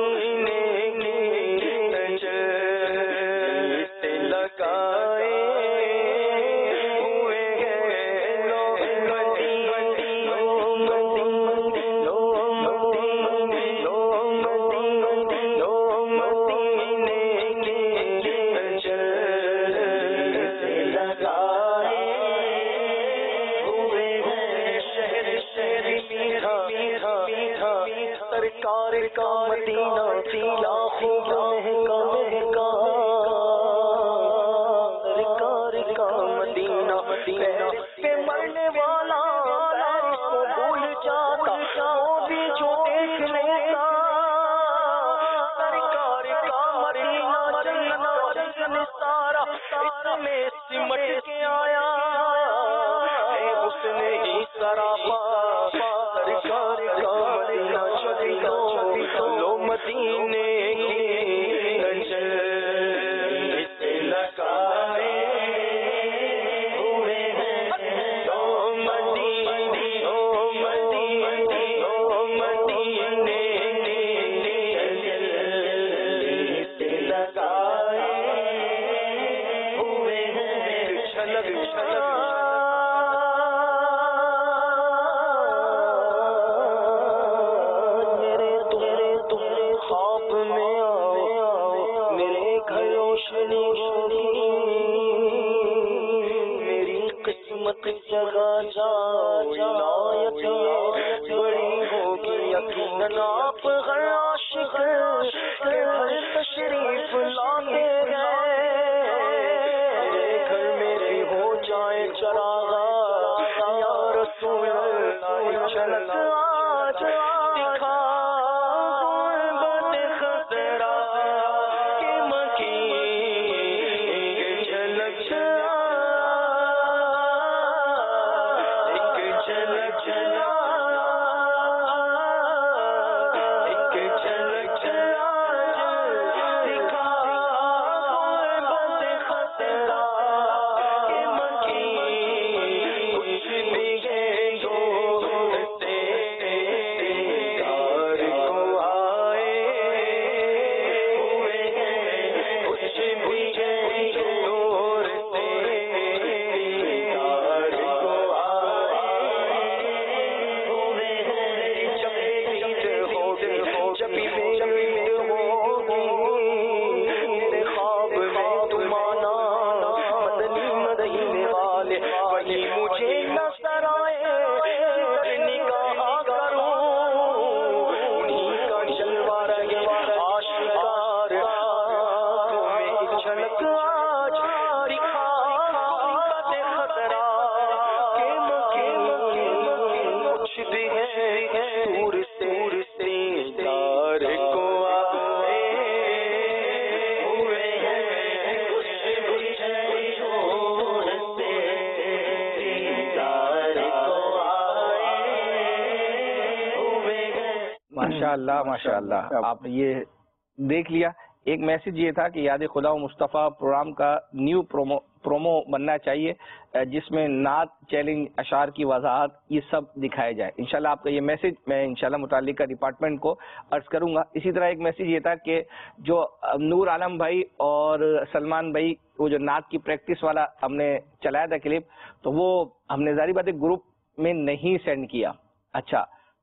ماشاء اللہ ماشاء اللہ. آپ نے یہ دیکھ لیا. ایک میسج یہ تھا کہ یاد خدا و مصطفیٰ پروگرام کا نیو پرومو پرومو بننا چاہیے جس میں نعت چیلنج اشعار کی وضاحت یہ سب دکھایا جائے. انشاءاللہ آپ کا یہ میسج میں انشاءاللہ متعلقہ ڈپارٹمنٹ کو عرض کروں گا. اسی طرح ایک میسج یہ تھا کہ جو نور عالم بھائی اور سلمان بھائی وہ جو نعت کی پریکٹس والا ہم نے چلایا تھا کلپ, تو وہ ہم نے ظاہری بات ہے گروپ میں نہیں سینڈ کیا. اچھا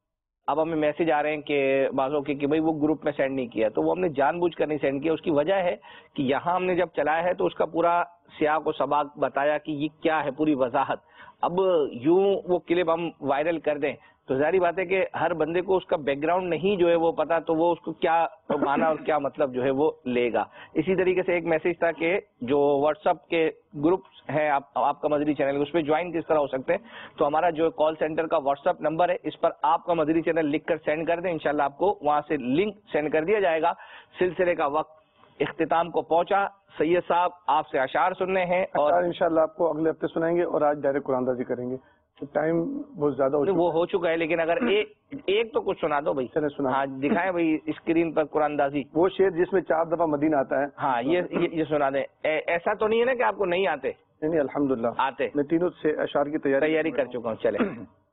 اب ہمیں میسج آ رہے ہیں کہ بعضوں کے کہ بھائی وہ گروپ میں سینڈ نہیں کیا, تو وہ ہم نے جان بوجھ کر نہیں سینڈ کیا. اس کی وجہ ہے کہ یہاں ہم نے جب چلایا ہے تو اس کا پورا سیاق و سباق بتایا کہ یہ کیا ہے, پوری وضاحت. اب یوں وہ کلپ ہم وائرل کر دیں تو ظاہری بات ہے کہ ہر بندے کو اس کا بیک گراؤنڈ نہیں جو ہے وہ پتا, تو وہ اس کو کیا مانا اور کیا مطلب جو ہے وہ لے گا. اسی طریقے سے ایک میسج تھا کہ جو واٹس ایپ کے گروپس ہیں آپ آپ کا مدری چینل, اس پہ جوائن کس طرح ہو سکتے ہیں. تو ہمارا جو کال سینٹر کا واٹس ایپ نمبر ہے اس پر آپ کا مدری چینل لکھ کر سینڈ کر دیں, انشاءاللہ آپ کو وہاں سے لنک سینڈ کر دیا جائے گا. سلسلے کا وقت اختتام کو پہنچا. سید صاحب آپ سے اشعار سننے ہیں اور انشاءاللہ آپ کو اگلے ہفتے سنائیں گے, اور آج ڈائریکٹ قرآن اندازی کریں گے. ٹائم بہت زیادہ ہو چکا وہ ہو چکا ہے، لیکن اگر ایک ایک تو کچھ سنا دو بھائی. چلے سنا. ہاں دکھائیں بھائی اسکرین پر قرآن دازی. وہ شعر جس میں چار دفعہ مدینہ آتا ہے. ہاں یہ یہ سنا دیں. ایسا تو نہیں ہے نا کہ آپ کو نہیں آتے؟ نہیں الحمدللہ آتے. میں تینوں سے اشعار کی تیاری تیاری کر چکا ہوں. چلے.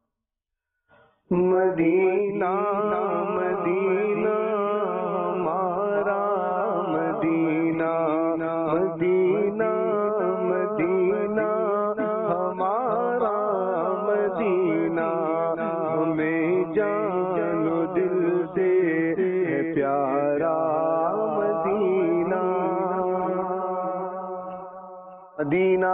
مدینہ مدینہ ہمارا مدینہ مدینہ مدینہ ہمارا مدینہ ہمیں جان و دل سے ہے پیارا مدینہ. مدینہ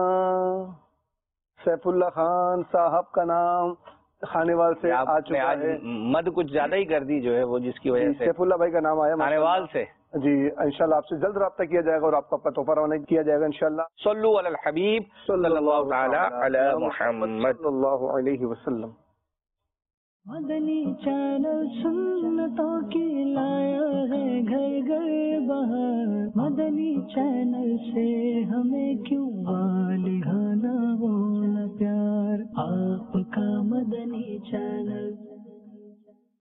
سیف اللہ خان صاحب کا نام خانے وال سے آ چکا ہے. مد کچھ زیادہ ہی کر دی جو ہے وہ، جس کی وجہ سے سیف اللہ بھائی کا نام آیا خانے وال سے. جی انشاءاللہ آپ سے جلد رابطہ کیا جائے گا اور آپ کا تحفہ روانہ کیا جائے گا انشاءاللہ. صلو علی الحبیب صلی اللہ تعالی علی محمد صلی اللہ علیہ وسلم. مدنی چینل سنتوں کی لایا ہے گھر گھر بہار. مدنی چینل سے ہمیں کیوں والی